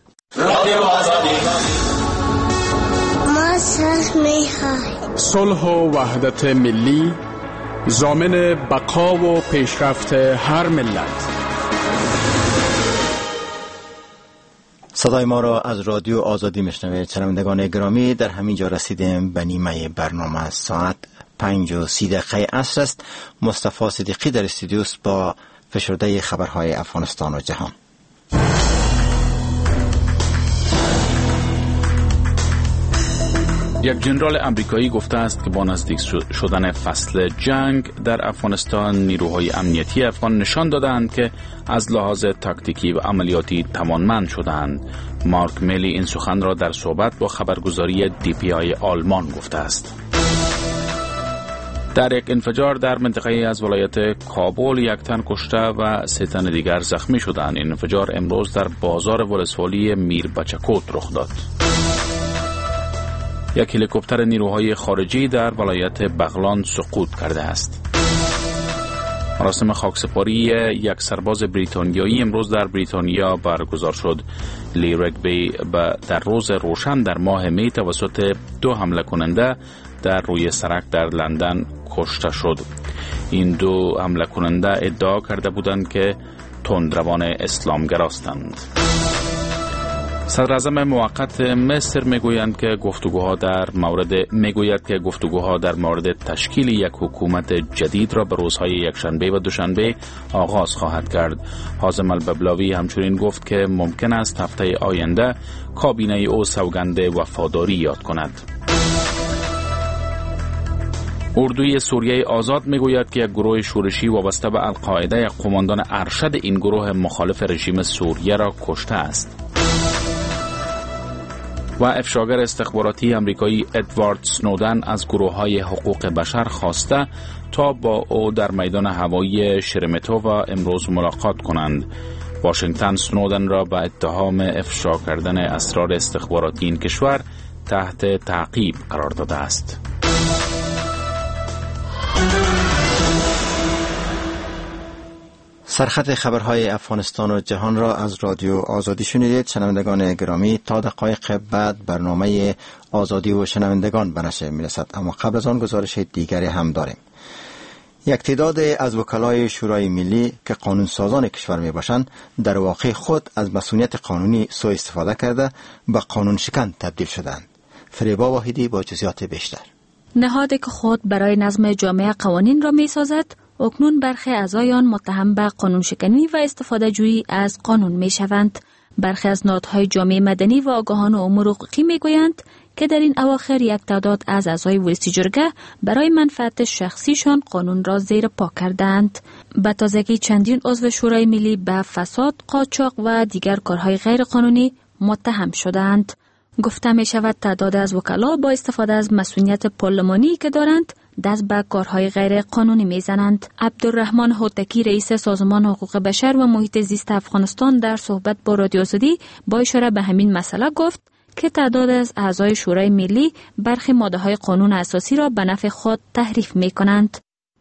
ما صلح می‌خواهیم. صلح و وحدت ملی ضامن بقا و پیشرفت هر ملت. صدای ما را از رادیو آزادی میشنوید. شنوندگان گرامی، در همین جا رسیدیم به نیمه برنامه. ساعت 5:30 عصر است. مصطفی صدیقی در استودیو است با فشرده خبرهای افغانستان و جهان. یک ژنرال امریکایی گفته است که با نزدیک شدن فصل جنگ در افغانستان نیروهای امنیتی افغان نشان دادند که از لحاظ تاکتیکی و عملیاتی توانمند شدند. مارک میلی این سخن را در صحبت با خبرگزاری DPI آلمان گفته است. در یک انفجار در منطقه از ولایت کابل 1 تن کشته و 3 تن دیگر زخمی شدند. این انفجار امروز در بازار ولسوالی میر بچکوت رخ داد. یک هلیکوپتر نیروهای خارجی در ولایت بغلان سقوط کرده است. مراسم خاکسپاری یک سرباز بریتانیایی امروز در بریتانیا برگزار شد. لی رگبی در روز روشن در ماه می توسط 2 حمله کننده در روی سرک در لندن کشته شد. این 2 حمله کننده ادعا کرده بودند که تندروان اسلامگراستند. صدر اعظم موقت مصر میگوید که گفتگوها در مورد تشکیل یک حکومت جدید را به روزهای یکشنبه و دوشنبه آغاز خواهد کرد. حازم الببلاوی همچنین گفت که ممکن است هفته آینده کابینه او سوگند وفاداری یاد کند. اردوی سوریه آزاد میگوید که یک گروه شورشی وابسته به القاعده یک قماندان ارشد این گروه مخالف رژیم سوریه را کشته است. و افشاگر استخباراتی امریکایی ادوارد سنودن از گروه‌های حقوق بشر خواسته تا با او در میدان هوایی شرمتوو امروز ملاقات کنند. واشنگتن سنودن را به اتهام افشا کردن اسرار استخباراتی این کشور تحت تعقیب قرار داده است. سرخط خبرهای افغانستان و جهان را از رادیو آزادی شنیدید. شنوندگان گرامی، تا دقایق بعد برنامه آزادی و شنوندگان به نشر میرسد، اما قبل از آن گزارش دیگری هم داریم. یک تعداد از وکلای شورای ملی که قانونسازان کشور می باشند در واقع خود از مسئولیت قانونی سوء استفاده کرده به قانون شکن تبدیل شدند. فریبا واحدی با جزئیات بیشتر. نهادی که خود برای نظم جامعه قوانین را می سازد اکنون برخی اعضای آن متهم به قانون شکنی و استفاده جویی از قانون می شوند. برخی از نهادهای جامعه مدنی و آگاهان امور حقوقی می گویند که در این اواخر یک تعداد از اعضای ولسی جرگه برای منفعت شخصیشان قانون را زیر پا کردند. به تازگی چندین عضو شورای ملی به فساد، قاچاق و دیگر کارهای غیر قانونی متهم شدند. گفته می شود تعداد از وکلا با استفاده از مسئولیت پارلمانی که دارند دست به کارهای غیر قانونی میزنند. عبدالرحمن هوتکی رئیس سازمان حقوق بشر و محیط زیست افغانستان در صحبت با رادیو آزادی با اشاره به همین مسئله گفت که تعداد از اعضای شورای ملی برخی ماده‌های قانون اساسی را به نفع خود تحریف می‌کنند.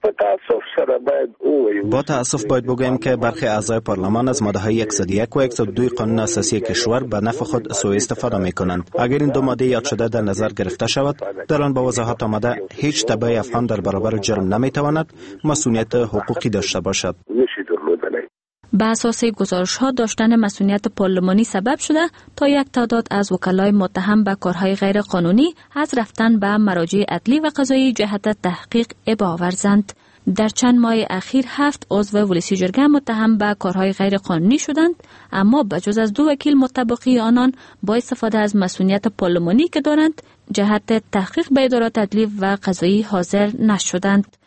با تأسف باید بگوییم که برخی اعضای پارلمان از ماده‌های 101 و 102 قانون اساسی کشور به نفع خود سوء استفاده می‌کنند. اگر این 2 ماده یاد شده در نظر گرفته شود، در آن با وضاحت آمده هیچ تبع افغان در برابر جرم نمی‌تواند مسئولیت حقوقی داشته باشد. به اساس گزارش‌ها داشتن مسئولیت پارلمانی سبب شده تا یک تعداد از وکلای متهم به کارهای غیر قانونی از رفتن به مراجع عدلی و قضایی جهت تحقیق ابا ورزند. در چند ماه اخیر 7 عضو ولسی جرگه متهم به کارهای غیر قانونی شدند، اما بجز از 2 وکیل مطبقی آنان با استفاده از مسئولیت پارلمانی که دارند جهت تحقیق به ادارات عدلی و قضایی حاضر نشدند.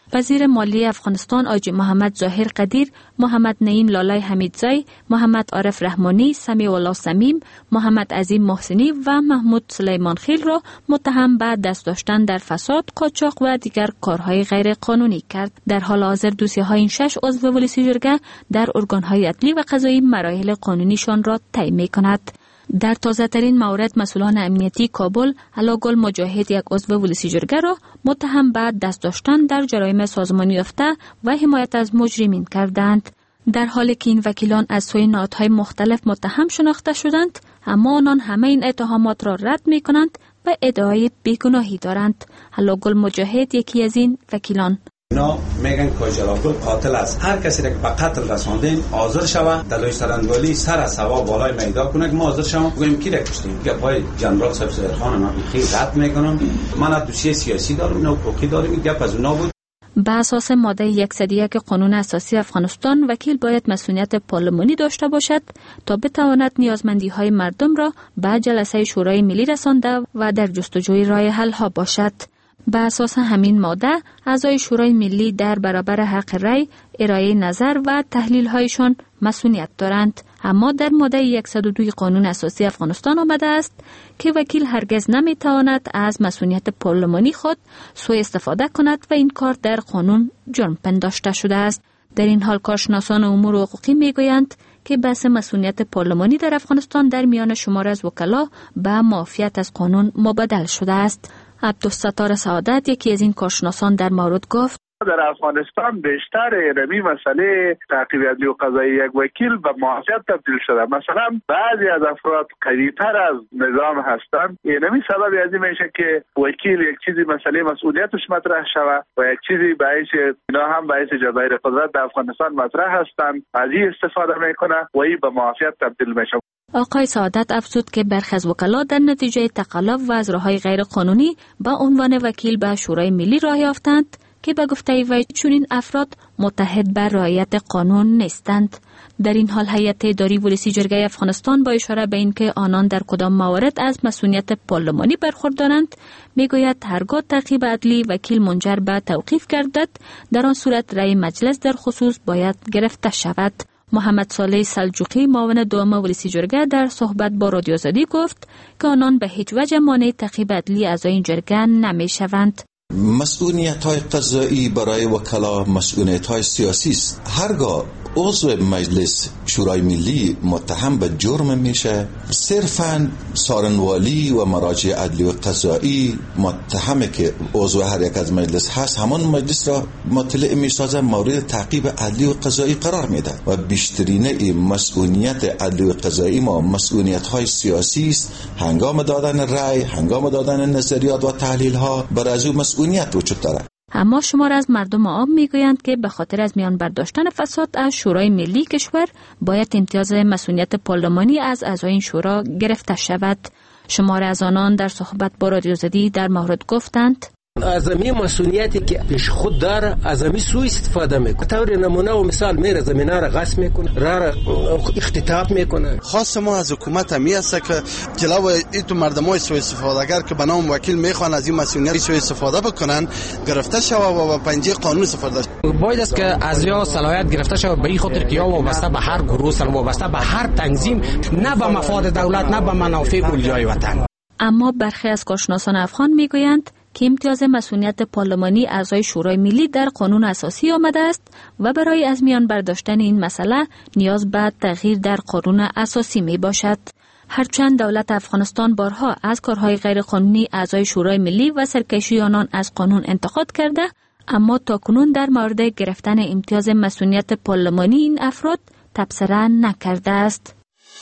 وزیر مالی افغانستان آجی محمد ظاهر قدیر، محمد نعیم لالای حمیدزی، محمد عارف رحمانی، سمیع الله سمیم، محمد عظیم محسنی و محمود سلیمان خیل را متهم به دست داشتن در فساد، قاچاق و دیگر کارهای غیر قانونی کرد. در حال حاضر دوسیه‌های این 6 عضو ولسی جرگه در ارگان‌های عدلی و قضایی مراحل قانونیشان را طی می‌کند. در تازه ترین مورد مسئولان امنیتی کابل علاگل مجاهد یک عضو ولسی جرگه را متهم به دست داشتن در جرایم سازمانی یافته و حمایت از مجرمین کردند. در حالی که این وکیلان از سوی نهادهای مختلف متهم شناخته شدند، اما آنان همه این اتهامات را رد می کنند و ادعای بیگناهی دارند. علاگل مجاهد یکی از این وکیلان: اینا میگن که جلالگل قاتل است. هر کسی که به قتل رساندین حاضر شود، دلایل سرانگالی سر از هوا بالای میدان کنه که ما حاضر شوم بگیم کی را کشتیم. که پای جنرال صاحب سیدخان من خیلی رد میکنم. من دوسیه سیاسی دارم، نه حقوقی دارم. این گپ از اونا بود. به اساس ماده 101 قانون اساسی افغانستان، وکیل باید مسئولیت پارلمانی داشته باشد تا بتواند نیازمندی‌های مردم را به جلسه شورای ملی رسانده و در جستجوی راه حل‌ها باشد. به اساس همین ماده، اعضای شورای ملی در برابر حق رأی، ارائه نظر و تحلیل‌هایشان مسئولیت دارند. اما در ماده 102 قانون اساسی افغانستان آمده است که وکیل هرگز نمی‌تواند از مسئولیت پارلمانی خود سوء استفاده کند و این کار در قانون جرم پنداشته شده است. در این حال کارشناسان امور حقوقی می‌گویند که بحث مسئولیت پارلمانی در افغانستان در میان شمار از وکلا به معافیت از قانون مبدل شده است. عبدالستار سعادت، یکی از این کارشناسان، در مورد گفت: در افغانستان بیشتر اینمی مسئله تعقیب عدلی و قضایی یک وکیل به معافیت تبدیل شده. مثلا بعضی از افراد قوی‌تر از نظام هستند. اینمی سبب از این میشه که وکیل یک چیزی مسئله مسئولیتش مطرح شود و یک چیزی باعث اینا هم باعث جزایر قدرت در افغانستان مطرح هستند، از این استفاده میکنه و این به معافیت تبدیل میشه. آقای سعادت افزود که برخی از وکلا در نتیجه تقلب و از راه‌های غیر قانونی با عنوان وکیل به شورای ملی راه یافتند که به گفته وی چنین افراد متحد بر رعایت قانون نیستند. در این حال هیئت اداری ولسی جرگه افغانستان با اشاره به اینکه آنان در کدام موارد از مسئولیت پارلمانی برخوردارند میگوید هرگاه تعقیب عدلی وکیل منجر به توقیف گردد، در آن صورت رأی مجلس در خصوص باید گرفته شود. محمد صالح سلجوقی، معاون دوم ولسی جرگه، در صحبت با رادیو آزادی گفت که آنان به هیچ وجه مانع تعقیب عدلی اعضای این جرگه نمیشوند. مسئولیت‌های قضایی برای وکلا مسئولیت‌های سیاسی است. هرگاه عضو مجلس شورای ملی متهم به جرم میشه، صرفاً سارنوالی و مراجع عدلی و قضایی متهمه که عضو هر یک از مجلس هست، همان مجلس را مطلع میسازه، مورد تعقیب عدلی و قضایی قرار میده و بیشترین مسئولیت عدلی و قضایی ما مسئولیت‌های سیاسی است. هنگام دادن رأی، هنگام دادن نظریات و تحلیل‌ها بر از او مسئولیت وجود داره. اما شمار از مردم عام میگویند که به خاطر از میان برداشتن فساد از شورای ملی کشور باید امتیاز مسئولیت پارلمانی از اعضای این شورا گرفته شود. شمار از آنان در صحبت با رادیو آزادی در مورد گفتند: از امی مسئولیتی که پیش خود داره از امی سوء استفاده میکنه. طور نمونه و مثال میره زمینه را غصب میکنه، را اختطاف میکنه. خاص ما از حکومت همی است که جلو ایتو مردمای سوء استفادهگر که به نام وکیل میخوان از این مسئولیت سوء استفاده بکنن گرفته شوه و به پنجه قانون استفاده شوه. باید است که از یا صلاحیت گرفته شوه به این خاطر که یا وابسته به هر گروه سر وابسته به هر تنظیم، نه به مفاد دولت، نه به منافع اولیای وطن. اما برخی از کارشناسان افغان میگویند که امتیاز مسئولیت پارلمانی اعضای شورای ملی در قانون اساسی آمده است و برای از میان برداشتن این مسئله نیاز به تغییر در قانون اساسی می باشد. هرچند دولت افغانستان بارها از کارهای غیرقانونی اعضای شورای ملی و سرکشی آنان از قانون انتقاد کرده، اما تاکنون در مورد گرفتن امتیاز مسئولیت پارلمانی این افراد تبصره نکرده است.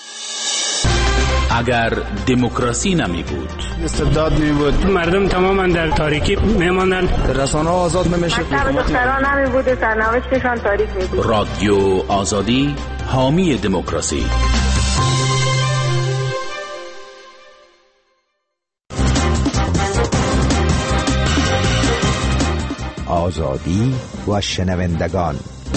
اگر دموکراسی نمی بود، استبداد می بود، مردم تماما در تاریکی میماندن، رسانه ها آزاد نمیشه، دختران نمی بود، سرنوشتشان تاریک می بود. رادیو آزادی، حامی دموکراسی. آزادی و شنوندگان.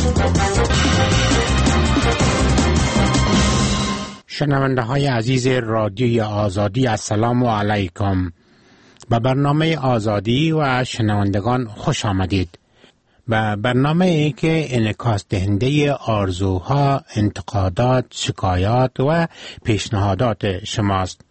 شنونده های عزیز رادیوی آزادی، السلام علیکم. به برنامه آزادی و شنوندگان خوش آمدید. و برنامه ای که انعکاس دهنده آرزوها، انتقادات، شکایات و پیشنهادات شماست.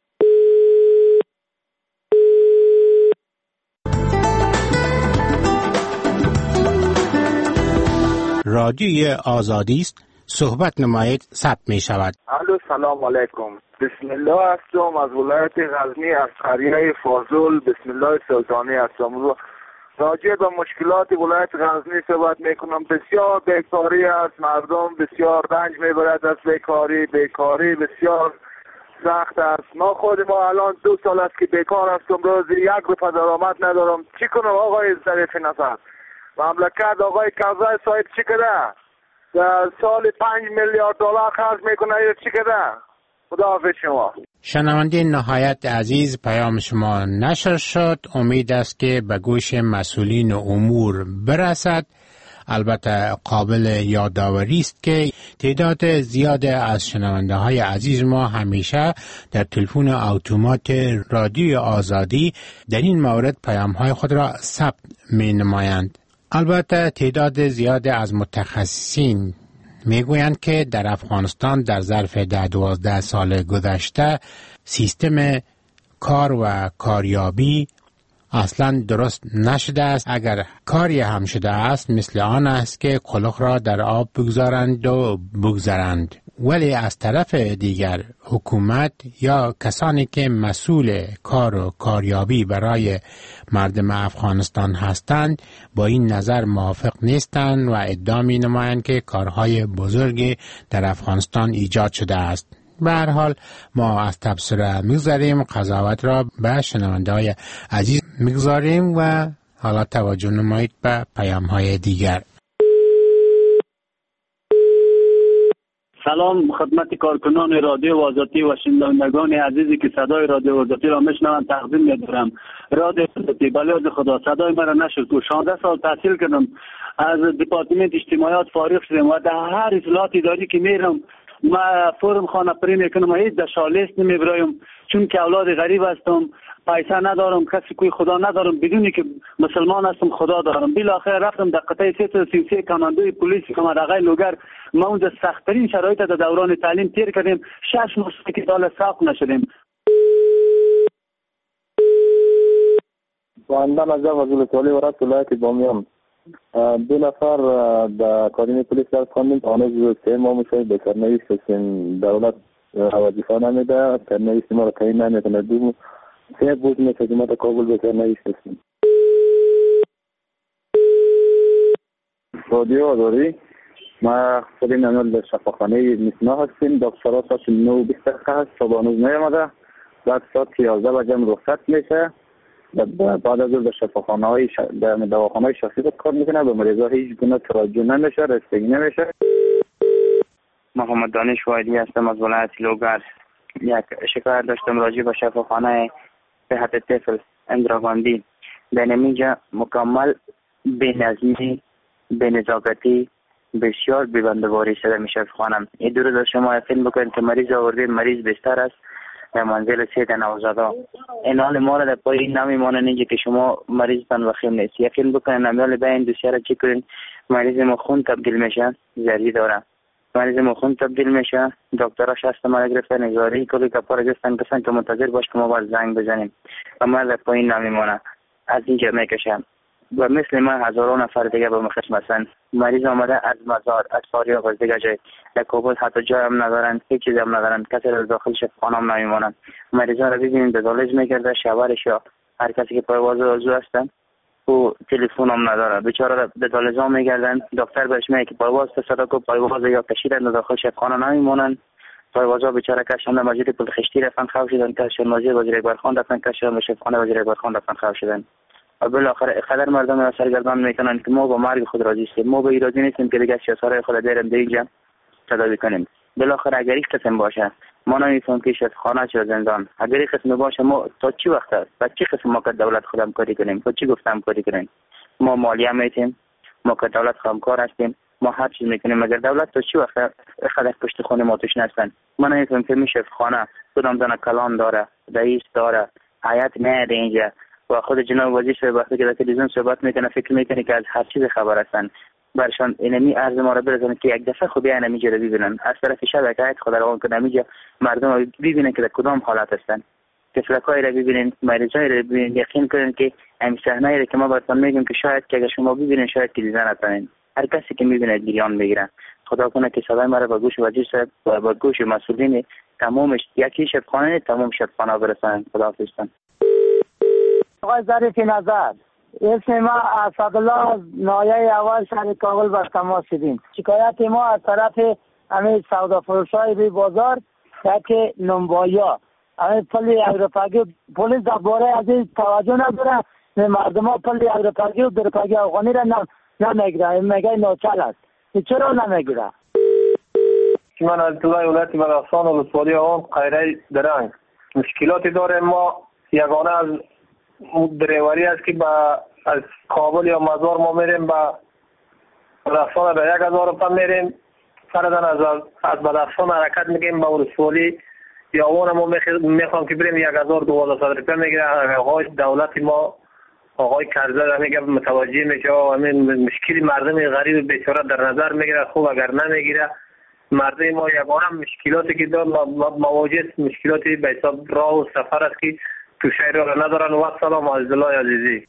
رادیوی آزادی است. صحبت نمایید ثبت می شود. الو سلام علیکم. بسم الله هستم از ولایت غزنی از قریه فاضل. بسم الله سلطانی هستم. راجع به مشکلات ولایت غزنی صحبت میکنم. بسیار بیکاری است، مردم بسیار رنج میبرد از بیکاری بسیار سخت است. ما الان 2 سال است که بیکار هستم، روزی 1 روپیه درآمد ندارم. چی کنم آقای ظریف نفر؟ مملکت آقای کاظمی صاحب چی کرده؟ در سال 5 میلیارد دلار خرج میکنه، چی کرده؟ خداحافظ شما. شنونده نهایت عزیز، پیام شما نشر شد. امید است که به گوش مسئولین امور برسد. البته قابل یادآوری است که تعداد زیاد از شنونده های عزیز ما همیشه در تلفن اتومات رادیوی آزادی در این مورد پیام های خود را ثبت می نمایند. البته تعداد زیاد از متخصصین میگویند که در افغانستان در ظرف 10-12 سال گذشته سیستم کار و کاریابی اصلا درست نشده است. اگر کاری هم شده است مثل آن است که قلق را در آب بگذارند و بگذرند. ولی از طرف دیگر حکومت یا کسانی که مسئول کار و کاریابی برای مردم افغانستان هستند با این نظر موافق نیستند و ادعا می نمایند که کارهای بزرگی در افغانستان ایجاد شده است. به هر حال ما از تبصره میگذاریم، قضاوت را به شنونده های عزیز میگذاریم و حالا توجه نمایید به پیام های دیگر. سلام خدمت کارکنان رادیو آزادی و شنوندگان عزیزی که صدای رادیو آزادی را میشنوند تقدیم می‌دارم. رادیو آزادی بله از خدا صدای مرا نشد. 16 سال تحصیل کردم، از دپارتمنت اجتماعات فارغ شدم و در هر اصلاحات اداری که میرم ما فرم خانه پری میکنم، هیچ در شالیست نمیبرایم چون که اولاد غریب هستم، پیسه ندارم، کسی کوی خدا ندارم، بدونی که مسلمان هستم خدا دارم. بالاخره رفتم در قطعه 333 کماندوی پلیس کمرغه لوگر. ما اونجا سخت‌ترین شرایط در دوران تعلیم تیر کردیم، 6 ماه که سال ساق نشدیم. واندم از وزیر سوالی ورات ولایت بامیان. 2 نفر در کارین پلیس در خواندیم، آنوز 3 ماه میشه به سرنوشت هستیم. دولت وظیفه نمیده، سرنوشت ما را تعیین نمیکنه. 3 بود میشه که ما در کابل به سرنوشت هستیم. رادیو آزادی ما خود نمیال در شفاخانه میسنا هستیم. دکترها ساعت 9:20 هست، صبحانوز نیامده. بعد ساعت 11 بجه رخصت میشه. بعد از در شفاخانه های در دواخانه های شخصی کار میکنه. به مریضا هیچ گونه توجه نمیشه، رسیدگی نمیشه. محمد دانش وایدی هستم از ولایت لوگر. یک شکایت داشتم راجع به شفاخانه صحت طفل اندراگاندی. در اینجا مکمل بی‌نظمی، بی‌نزاکتی، بسیار بی‌بندوباری شده میشه خانم. این دو روز از شما فیلم بکنید که مریض آورده، مریض بستر است در منزل 3 نوزادا. این حال ما را در پای این نمیمانه اینجا که شما مریض تن وخیم نیست. یک فیلم بکنید نمیال به این دوسیه را چی کنید، مریض ما خون تبدیل میشه، زردی داره، مریض ما خون تبدیل میشه. دکترها 60 ما گرفته نگاری کلی کپار گفتن که منتظر باش که ما باید زنگ بزنیم و ما در پای این نمیمانه از اینجا میکشم. و مثل من هزاران نفر دیگه به مخشم هستن. مریض آمده از مزار، از فاریاب، از دیگه جای. در کابل حتی جای هم ندارن، هیچ چیز هم ندارن، کسی را داخل شفاخانه هم نمیمونن. مریضا را ببینید دزالج میگرده، شوهرش یا هر کسی که پایواز عضو هستن او تلفن هم نداره، بیچاره را دزالجا میگردن. دکتر بهش میگه که پایواز تصدا کو، پایواز یا کشیدن داخل شفاخانه نمیمونن. پایوازا بیچاره کشان مجید پل خشتی رفتن خواب شدن، کشان مجید وزیر اکبرخان رفتن، کشان شفاخانه وزیر اکبرخان رفتن خواب شدن. و بالاخره خدر مردم را سرگردان میکنن که ما با مرگ خود راضی هستیم، ما به ایرادی نیستیم که دیگه سیاسارای خود دیرم دیگه تداوی کنیم. بالاخره اگر این قسم باشه ما نمیفهمیم که شفاخانه چه زندان. اگر این قسم باشه ما تا چی وقت است، با چی قسم ما که دولت خودم کاری کنیم، با چی گفتم کاری کنیم. ما مالیه میتیم، ما که دولت خامکار هستیم، ما هر چیز میکنیم، مگر دولت تا چی وقت خدر پشت خونه ما توش نستن. ما نمیفهمیم که می شفاخانه کدام دانه کلان داره، رئیس داره، حیات نه اینجا. و خود جناب وزیر صاحب وقتی که در تلویزیون صحبت میکنه فکر میکنه که از هر چیز خبر هستن. برشان اینمی عرض ما را برسونن که یک دفعه خب بیان اینجا رو ببینن، از طرف شبکه خدا رو کنه اینجا مردم رو ببینن که در کدام حالت هستن، تفلکای را ببینن، مریضای را ببینن، یقین کنن که این صحنه‌ای که ما براتون میگیم که شاید که اگر شما ببینین شاید که دیدن نتونین. هر کسی که میبینه دیگران میگیرن. خدا کنه که صدای ما را به گوش وزیر صاحب و به گوش مسئولین تمامش یکی شبخانه تمام شبخانه برسانن. خداحافظ. آقای ظریف نظر، اسم ما اسدالله، نایه اول شهر کابل به تماس شدیم. شکایت ما از طرف همه سودا فروشای روی بازار که نمبایا همه پلی اگرپاگی پلیس درباره از این توجه نداره، مردم ها پلی اگرپاگی و درپاگی افغانی را نمیگیره، میگه ناچل است. چرا نمیگیره؟ من از طلای ولایت بدخشان و ولسوالی آن قیره درنگ مشکلاتی داریم. ما یگانه از دریوری است که از کابل یا مزار ما میریم به بدخشان به 1000 روپیه میریم، فرضاً از بدخشان حرکت میگیم به ولسوالی یا اون ما میخوام که بریم 1200 روپیه میگیره. آقای دولت ما آقای کرزی میگه متوجه میشه و همین مشکلی مردم غریب بیچاره در نظر میگیره. خوب اگر نمیگیره مردم ما یگانه مشکلاتی که دارن مواجه مشکلاتی به حساب راه و سفر است که تو شهر را ندارن. و سلام از الله عزیزی.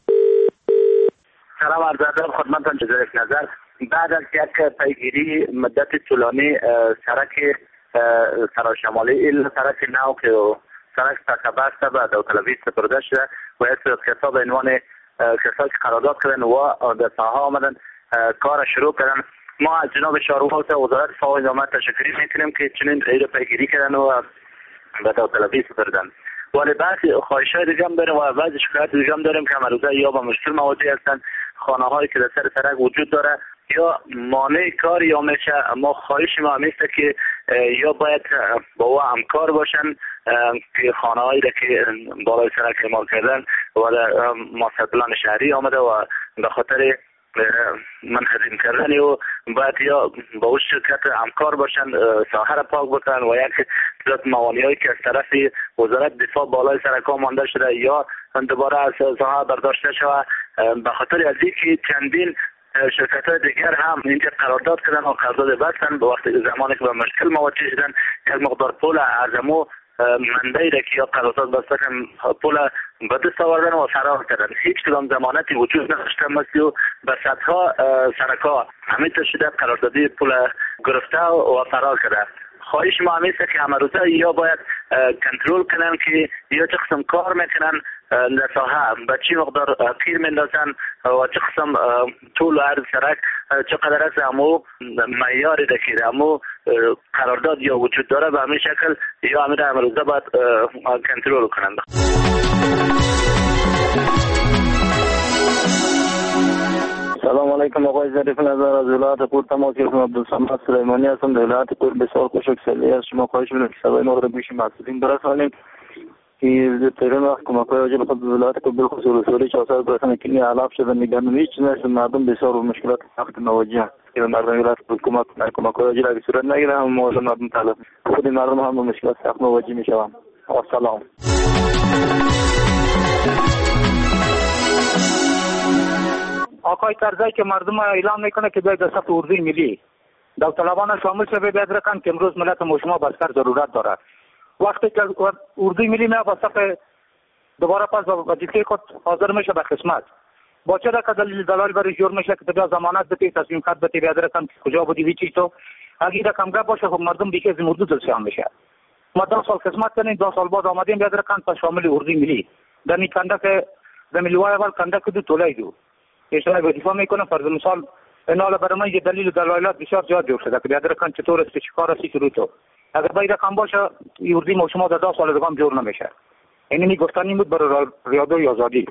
سلام عرض ادب خدمتتان جزایف نظر. بعد از یک پیگیری مدت طولانی سرک سراشمالی ایل سرک نو که سرک تکبسته به داوطلبی سپرده شده و یک کسا به عنوان کسایی که قرارداد کردن و به ساحه آمدن کار شروع کردن. ما از جناب شاروخ وزارت فوای نظامت تشکری میکنیم که چنین غیر پیگیری کردن و به داوطلبی سپردن. ولی بعضی خواهش‌های دیگه هم داریم و بعضی شکایت دیگه هم داریم که امروزه یا با مشکل مواجه هستن، خانه‌هایی که در سر سرک وجود داره یا مانع کار یا میشه. ما خواهش ما همیشه که یا باید با او همکار باشن که خانه‌هایی که بالای سرک اعمال کردن و ماسد پلان شهری آمده و به خاطر منهدم کردن و باید یا با اون شرکت همکار باشن، ساحه را پاک بکنن و یک تعداد موانعی که از طرف وزارت دفاع بالای سرک‌ها مانده شده یا دوباره از ساحه برداشته شود. به خاطر از اینکه چندین شرکت‌های دیگر هم اینجا قرارداد کردن و قرارداد بستن، به وقتی زمانی که به مشکل مواجه شدن یک مقدار پول ارزمو منده را که یا قرارداد بستن پول به دست آوردن و فرار کردن. هیچ کدام ضمانتی وجود نداشته مثل به صدها سرک‌ها همینطور شده قراردادی پول گرفته و فرار کرده. خواهش ما همیشه که امروزه یا باید کنترل کنن که یا چه قسم کار میکنن در ساحه، به چی مقدار پیر میندازن و چه قسم طول و عرض سرک چقدر است، امو معیاری ده که امو قرارداد یا وجود داره به همین شکل یا همین امروزه باید کنترل کنن. سلام علیکم آقای ظریف نظر از ولایت پور تماس گرفتم. عبدالصمد سلیمانی هستم در ولایت پور. بسیار خوشحالی از شما خواهش می‌کنم که صدای ما را گوش مسئولین برسانید که تهران وقت کمک‌های واجب خود به ولایت پور بالخصوص رسولی 400 برسانه که این علاف شده نگران هیچ چیز مردم بسیار و مشکلات سخت مواجه که مردم ولایت پور کمک‌های واجب اگه صورت نگیره هم موضوع مردم طلب خود مردم هم به مشکلات سخت مواجه می‌شوند. سلام. آقای کرزی که مردم اعلام میکنه که باید در صف اردوی ملی داوطلبان شامل شده بیاد رکن که امروز ملت ما شما بسکر ضرورت داره. وقتی که اردوی ملی میاد به صف دوباره پس وظیفه خود حاضر میشه به خدمت، با چه که دلایل برای جور میشه که بیا ضمانت بده، تصمیم خط بده، بیاد رکن کجا بودی ویچی تو اگه رقم گپ باشه خب مردم دیگه از اردو دلسیان میشه. ما 2 سال خدمت کنیم، 2 سال بعد آمدیم بیاد رکن تا شامل اردوی ملی دمی کنده که زمینوای اول کنده که دو طولای دو اشتراک وظیفه میکنه. فرض مثال اینالا برای من یه دلیل دلایلات بسیار زیاد جور شده که بیاد رکن چطور است چیکار است رو تو اگر باید رقم باشه اردوی ما شما در 2 سال دیگه هم جور نمیشه. اینی میگفتن بود برای ریاضی آزادی.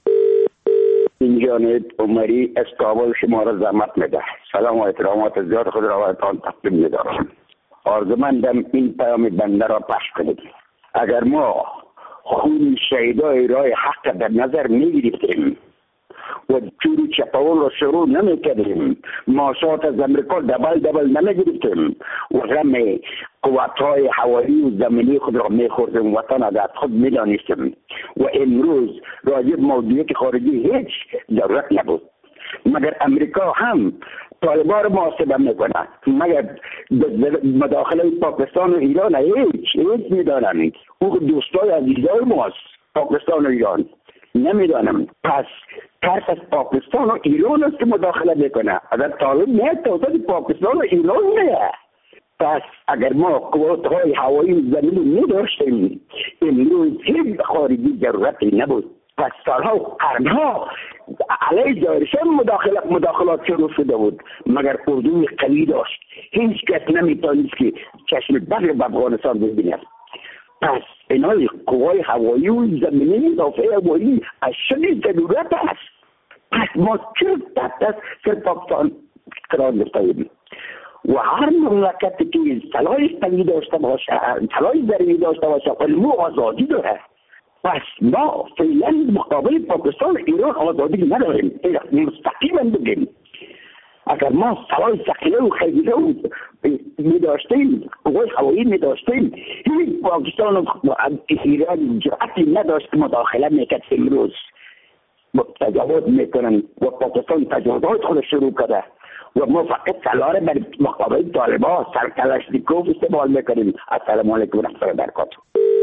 اینجا عمری از کابل شما را زحمت میده. سلام و احترامات زیاد خود را براتان تقدیم می‌دارم. آرزومندم این پیام بنده را پخش کنید. اگر ما خون شهیدای راه حق در نظر میگرفتیم و چوری چپاول را شروع نمیکردیم، ماسات از امریکا دبل نمیگرفتیم و غم قوت‌های هوایی و زمینی خود را میخوردیم، وطن از خود میدانستیم و امروز راجع به موضوعات خارجی هیچ ضرورت نبود. مگر امریکا هم طالبان رو محاسبه میکنه؟ مگر مداخله پاکستان و ایران هیچ میدانم؟ او دوستای عزیزای ماست پاکستان و ایران، نمیدانم. پس ترس از پاکستان و ایران است که مداخله میکنه. اگر طالب نه توسط پاکستان و ایران نه. پس اگر ما قوت‌های هوایی زمینی نداشتیم امروز هیچ خارجی ضرورتی نبود. پس سالها و قرنها علیه داعشان مداخلات شروع شده بود، مگر اردوی قوی داشت. هیچ کس نمیتونست که چشم بد به افغانستان ببیند. پس اینای قوای هوایی و زمینی مدافع هوایی از شدید ضرورت است. پس ما چرا تحت سر پاکستان قرار گرفتیم؟ و هر مملکتی که سلاح قوی داشته باشه، سلاح ضربی داشته باشه، علم و آزادی داره. پس ما فعلا مقابل پاکستان ایران آزادی نداریم. مستقیما بگیم اگر ما سلاح ثقیله و خیلی می داشتیم، قوای هوایی می داشتیم، هیچ پاکستان و ایران جرأتی نداشت مداخله میکرد. امروز تجاوز میکنن و پاکستان تجاوزات خود شروع کرده و ما فقط سلاح را بر مقابل طالبان سرکلاشنیکوف استعمال میکنیم. السلام علیکم و رحمت الله و برکاته.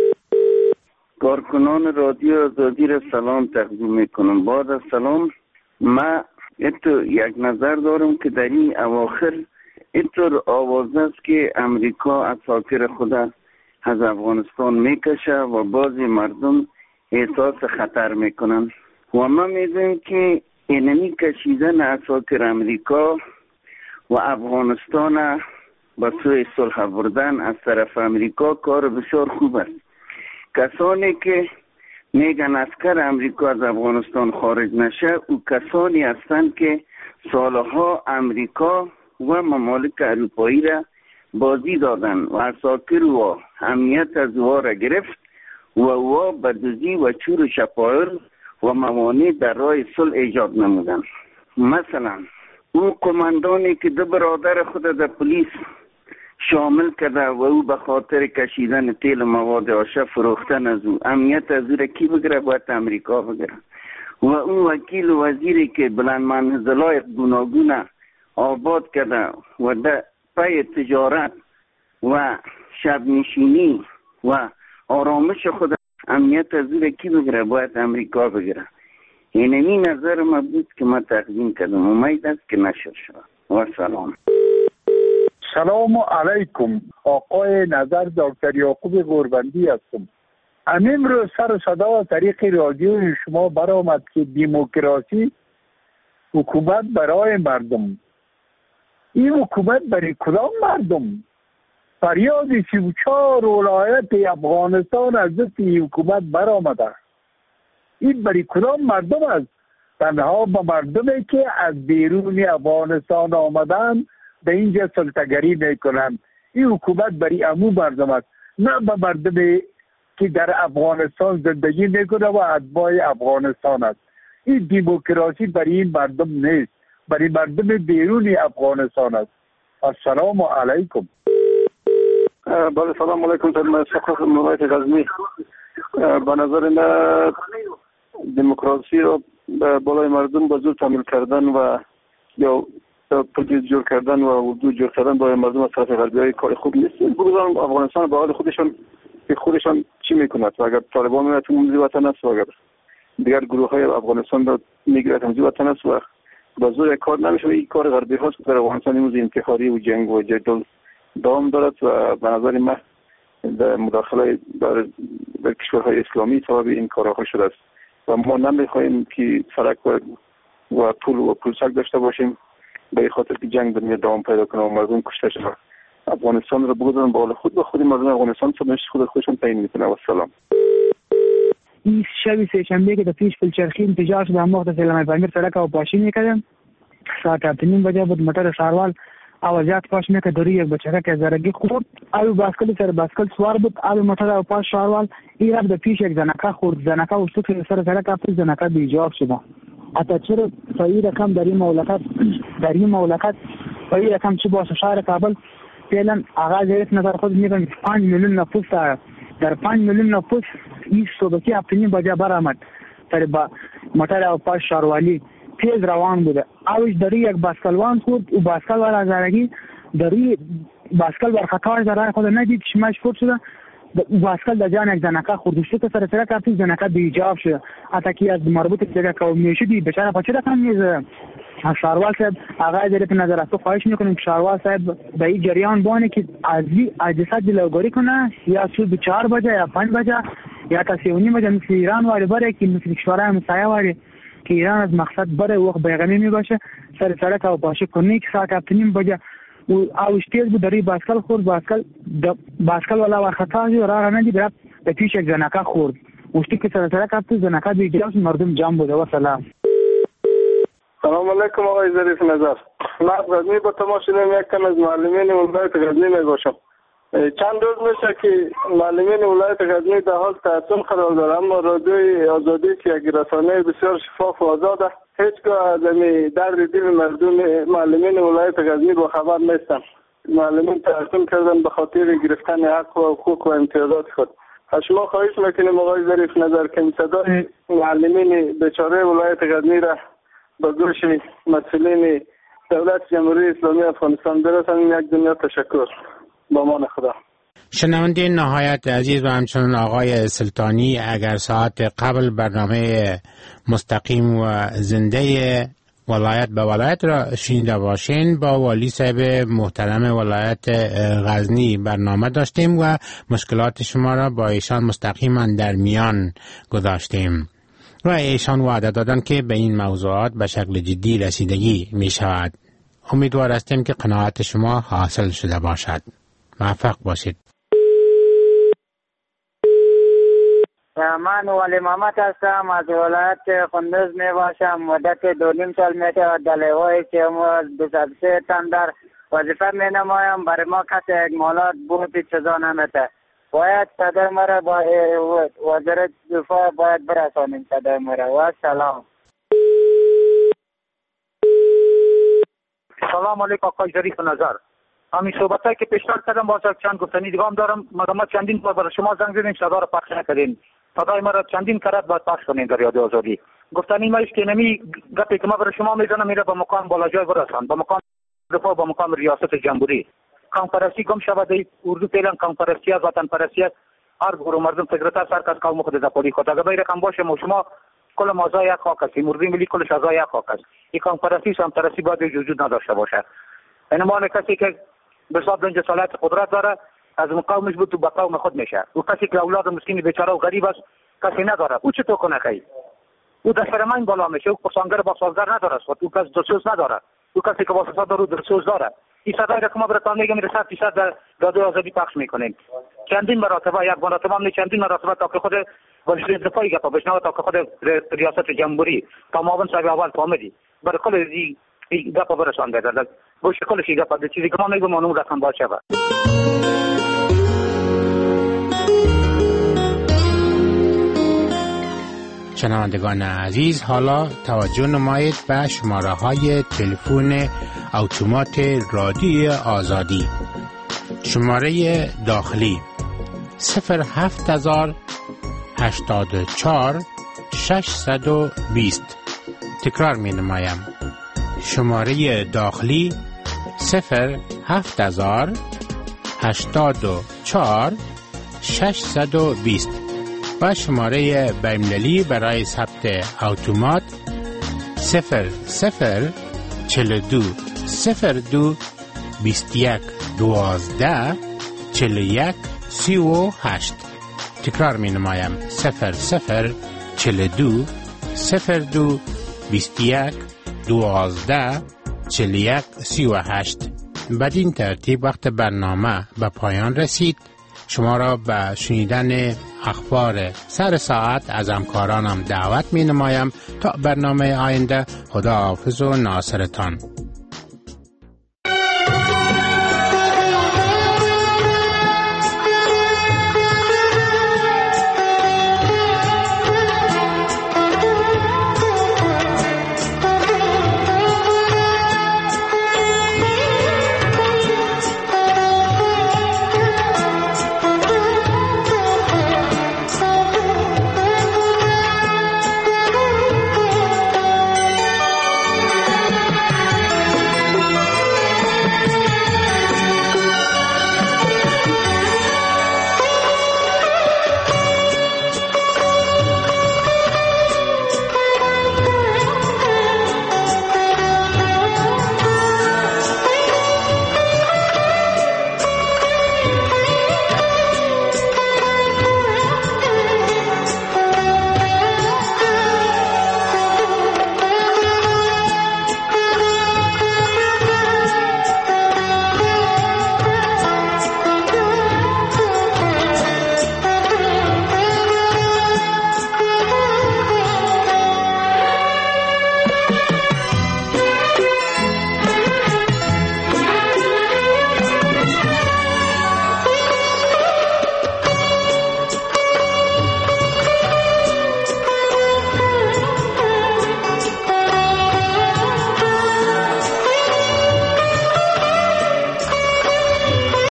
کارکنان رادیو آزادی را سلام تقدیم میکنم. بعد از سلام من یک نظر دارم که در این اواخر اینطور آواز است که امریکا اساطیر خود از افغانستان میکشه و بعضی مردم احساس خطر میکنن و ما میدونیم که اینمی کشیدن اساطیر امریکا و افغانستان به سوی صلح بردن از طرف امریکا کار بسیار خوب است. کسانی که میگن اسکر امریکا از افغانستان خارج نشه او کسانی هستند که سالها امریکا و ممالک اروپایی را بازی دادن و اساطیر و امنیت از او را گرفت و او بدوزی و چور و شپایر و موانع در راه صلح ایجاد نمودن. مثلا او قماندانی که دو برادر خود در پلیس شامل کرده و او به خاطر کشیدن تیل مواد آشا فروختن از او امنیت از او را کی بگیره؟ باید امریکا بگیره. و اون وکیل و وزیری که بلند منزلای گوناگون آباد کرده و در پی تجارت و شب نشینی و آرامش خود امنیت از او را کی بگیره؟ باید امریکا بگیره. اینمی نظر ما بود که ما تقدیم کردم. امید است که نشر شود. و سلام. سلام علیکم. آقای نظر دکتر یعقوب غوربندی هستم. امروز سر صدا طریق رادیو شما برآمد که دموکراسی حکومت برای مردم. این حکومت برای کدام مردم؟ فریاد 34 ولایت افغانستان از دست حکومت برآمده. این برای کدام مردم است؟ تنها با مردمی که از بیرون افغانستان آمدن به اینجا سلطه‌گری میکنن. این حکومت برای عموم مردم است، نه به مردمی که در افغانستان زندگی میکنه و اتباع افغانستان است. این دموکراسی برای این مردم نیست، برای مردم بیرون افغانستان است. السلام علیکم. بله سلام علیکم. من سقف مولایت غزنی. به نظر من دموکراسی رو بالای مردم به زور تحمیل کردن و یا پلیس جور کردن و اردو جور کردن برای مردم از طرف غربی‌ها کار خوب نیست. بگذارم افغانستان به حال خودشان چی میکند و اگر طالبان میاد تو موزی وطن است و اگر دیگر گروه های افغانستان را میگیرد موزی وطن است و به زور کار نمیشه. این کار غربی هاست در افغانستان امروز انتحاری و جنگ و جدل دوام دارد و به نظر من در مداخله در کشورهای اسلامی سبب این کارها شده است و ما نمیخواهیم که سرک و پولسک داشته باشیم به خاطر که جنگ در میاد دوام پیدا کنه و مردم کشته شود. افغانستان رو بگذارن به حال خود و خود مردم افغانستان خودشون تعیین میکنه. و سلام. این شب سه‌شنبه که در پیش پلچرخی انفجار شد هم وقت سلام پامیر سرک و پاشی میکردم ساعت 8:30 بجه بود. موتور شهروال آوازات پاش میکرد دوری یک بچه که زرگی خورد آب باسکل سر باسکل سوار بود. آب موتور و پاش شهروال این رفت در پیش یک زنکا خورد. زنکا و سوت سر سرک افتاد. زنکا بیجاب شده. حتی چرا فایی رقم در این مملکت فایی رقم چی باشه شهر کابل فعلا آغاز ایت نظر خود میگن 5 میلیون نفوس در 5 میلیون نفوس این صبحی 7:30 بجه برآمد سر با موتر او پاس شاروالی تیز روان بوده. اوش دری یک باسکلوان خورد و باسکل والا زرگی دری باسکل بر خطا زرا خود ندید شماش فوت شده. باسکل در جان یک زنکه خوردشته تا سر کافی زنکه بیجاب شده. حتی که از مربوط دیگه قومی شدی بیچاره پچه رقم میز شاروال صاحب آقای در نظر تو خواهش میکنیم که شاروال صاحب به این جریان بانه که از جسد دلوگاری کنه یا صبح 4 بجه یا 5 بجه یا تا 3:30 بجه مثل ایران واری بره که مثل کشورهای مسایه واری که ایران از مقصد بره وقت بیغمی میباشه سر سرک و باشه کنه که ساعت 7:30 بجه و اوش تیز بود داری باسکل خورد باسکل والا و خطا شد راه ندید رفت به پیش یک زنکه خورد وشتی که سر سرک رفت زنکه بیجاش مردم جمع بوده و سلام. سلام علیکم آقای ظریف نظر. من از غزنی با تماس شدم یک کم از معلمین ولایت غزنی میگوشم. چند روز میشه که معلمین ولایت غزنی در حال تعطیل قرار دارند اما رادیوی آزادی که یک رسانه بسیار شفاف و آزاده هیچگاه از درد دل مردم معلمین ولایت غزنی با خبر نیستند. معلمین تعطیل کردن به خاطر گرفتن حق و حقوق و امتیازات خود. از شما خواهش میکنیم آقای ظریف نظر که صدای معلمین بیچاره ولایت غزنی را با گوش مسئولین دولت جمهوری اسلامی افغانستان برسانید. یک دنیا تشکر. با امان خدا. شنونده نهایت عزیز و همچنین آقای سلطانی اگر ساعت قبل برنامه مستقیم و زنده ولایت به ولایت را شنیده باشین با والی صاحب محترم ولایت غزنی برنامه داشتیم و مشکلات شما را با ایشان مستقیما در میان گذاشتیم و ایشان وعده دادن که به این موضوعات به شکل جدی رسیدگی می شود. امیدوار هستیم که قناعت شما حاصل شده باشد. موفق باشید. من ولی محمد هستم از ولایت کندوز می باشم. مدت 2.5 سال میشه و دلیوایی که ما 23 تن در وظیفه می نمایم. برای ما کسی اکمالات بود چیزا نمیده. باید صدای مرا با وزارت دفاع باید برسانیم صدای مرا. و سلام. سلام علیکم آقای ظریف نظر. همین صحبتایی که پیشتر کردم باز چند گفتنی دیگه هم دارم. ما چندین بار برای شما زنگ زدیم صدا رو پخش نکردین. صدای ما را چندین کرات باید پخش کنین در رادیو آزادی. گفتنی ما است که نمی گپی که ما برای شما میزنم میره با مقام بالا جای برسان، با مقام دفاع، با مقام ریاست جمهوری. قوم پرستی گم شود. اردو فعلا قوم پرستی از وطن پرستی هر گروه مردم فکرت سر کس قوم خود زپالی خود اگر به رقم باشه ما شما کل موضوع یک خاک است. مردم ملی کلش از یک خاک است. این قوم پرستی هم پرستی باید وجود نداشته باشه. انما کسی که به حساب رنج سالات قدرت داره از مقامش بود تو با قوم خود میشه. و کسی که اولاد مسکین بیچاره و غریب است کسی نداره او چطور کنه کی او در فرمان بالا میشه. او پسانگر با سازگار نداره. او کس درسوز نداره. او کسی که واسطه داره درسوز داره. این صدای را که ما براتون میگم 100% در رادیو آزادی پخش میکنیم. چندین مرتبه یک مرتبه هم چندین مرتبه تا که خود وزیر دفاعی گپ بشنوه تا که خود ریاست جمهوری تا معاون صاحب اول فهمیدی برای کل این گپ برسانده در گوش کلش گپ چیزی که ما میگم اون رقم باشه. شنوندگان عزیز حالا توجه نمایید به شماره های تلفن اتومات رادیو آزادی. شماره داخلی 07084 620. تکرار می نمایم. شماره داخلی 07084 620 و شماره بین‌المللی برای ثبت اتومات 0042 02 21 12 41 38. تکرار می نمایم 0042 02 21 12 41 38. بدین ترتیب وقت برنامه به پایان رسید. شما را به شنیدن اخبار سر ساعت از همکارانم دعوت می نمایم تا برنامه آینده. خدا حافظ و ناصرتان.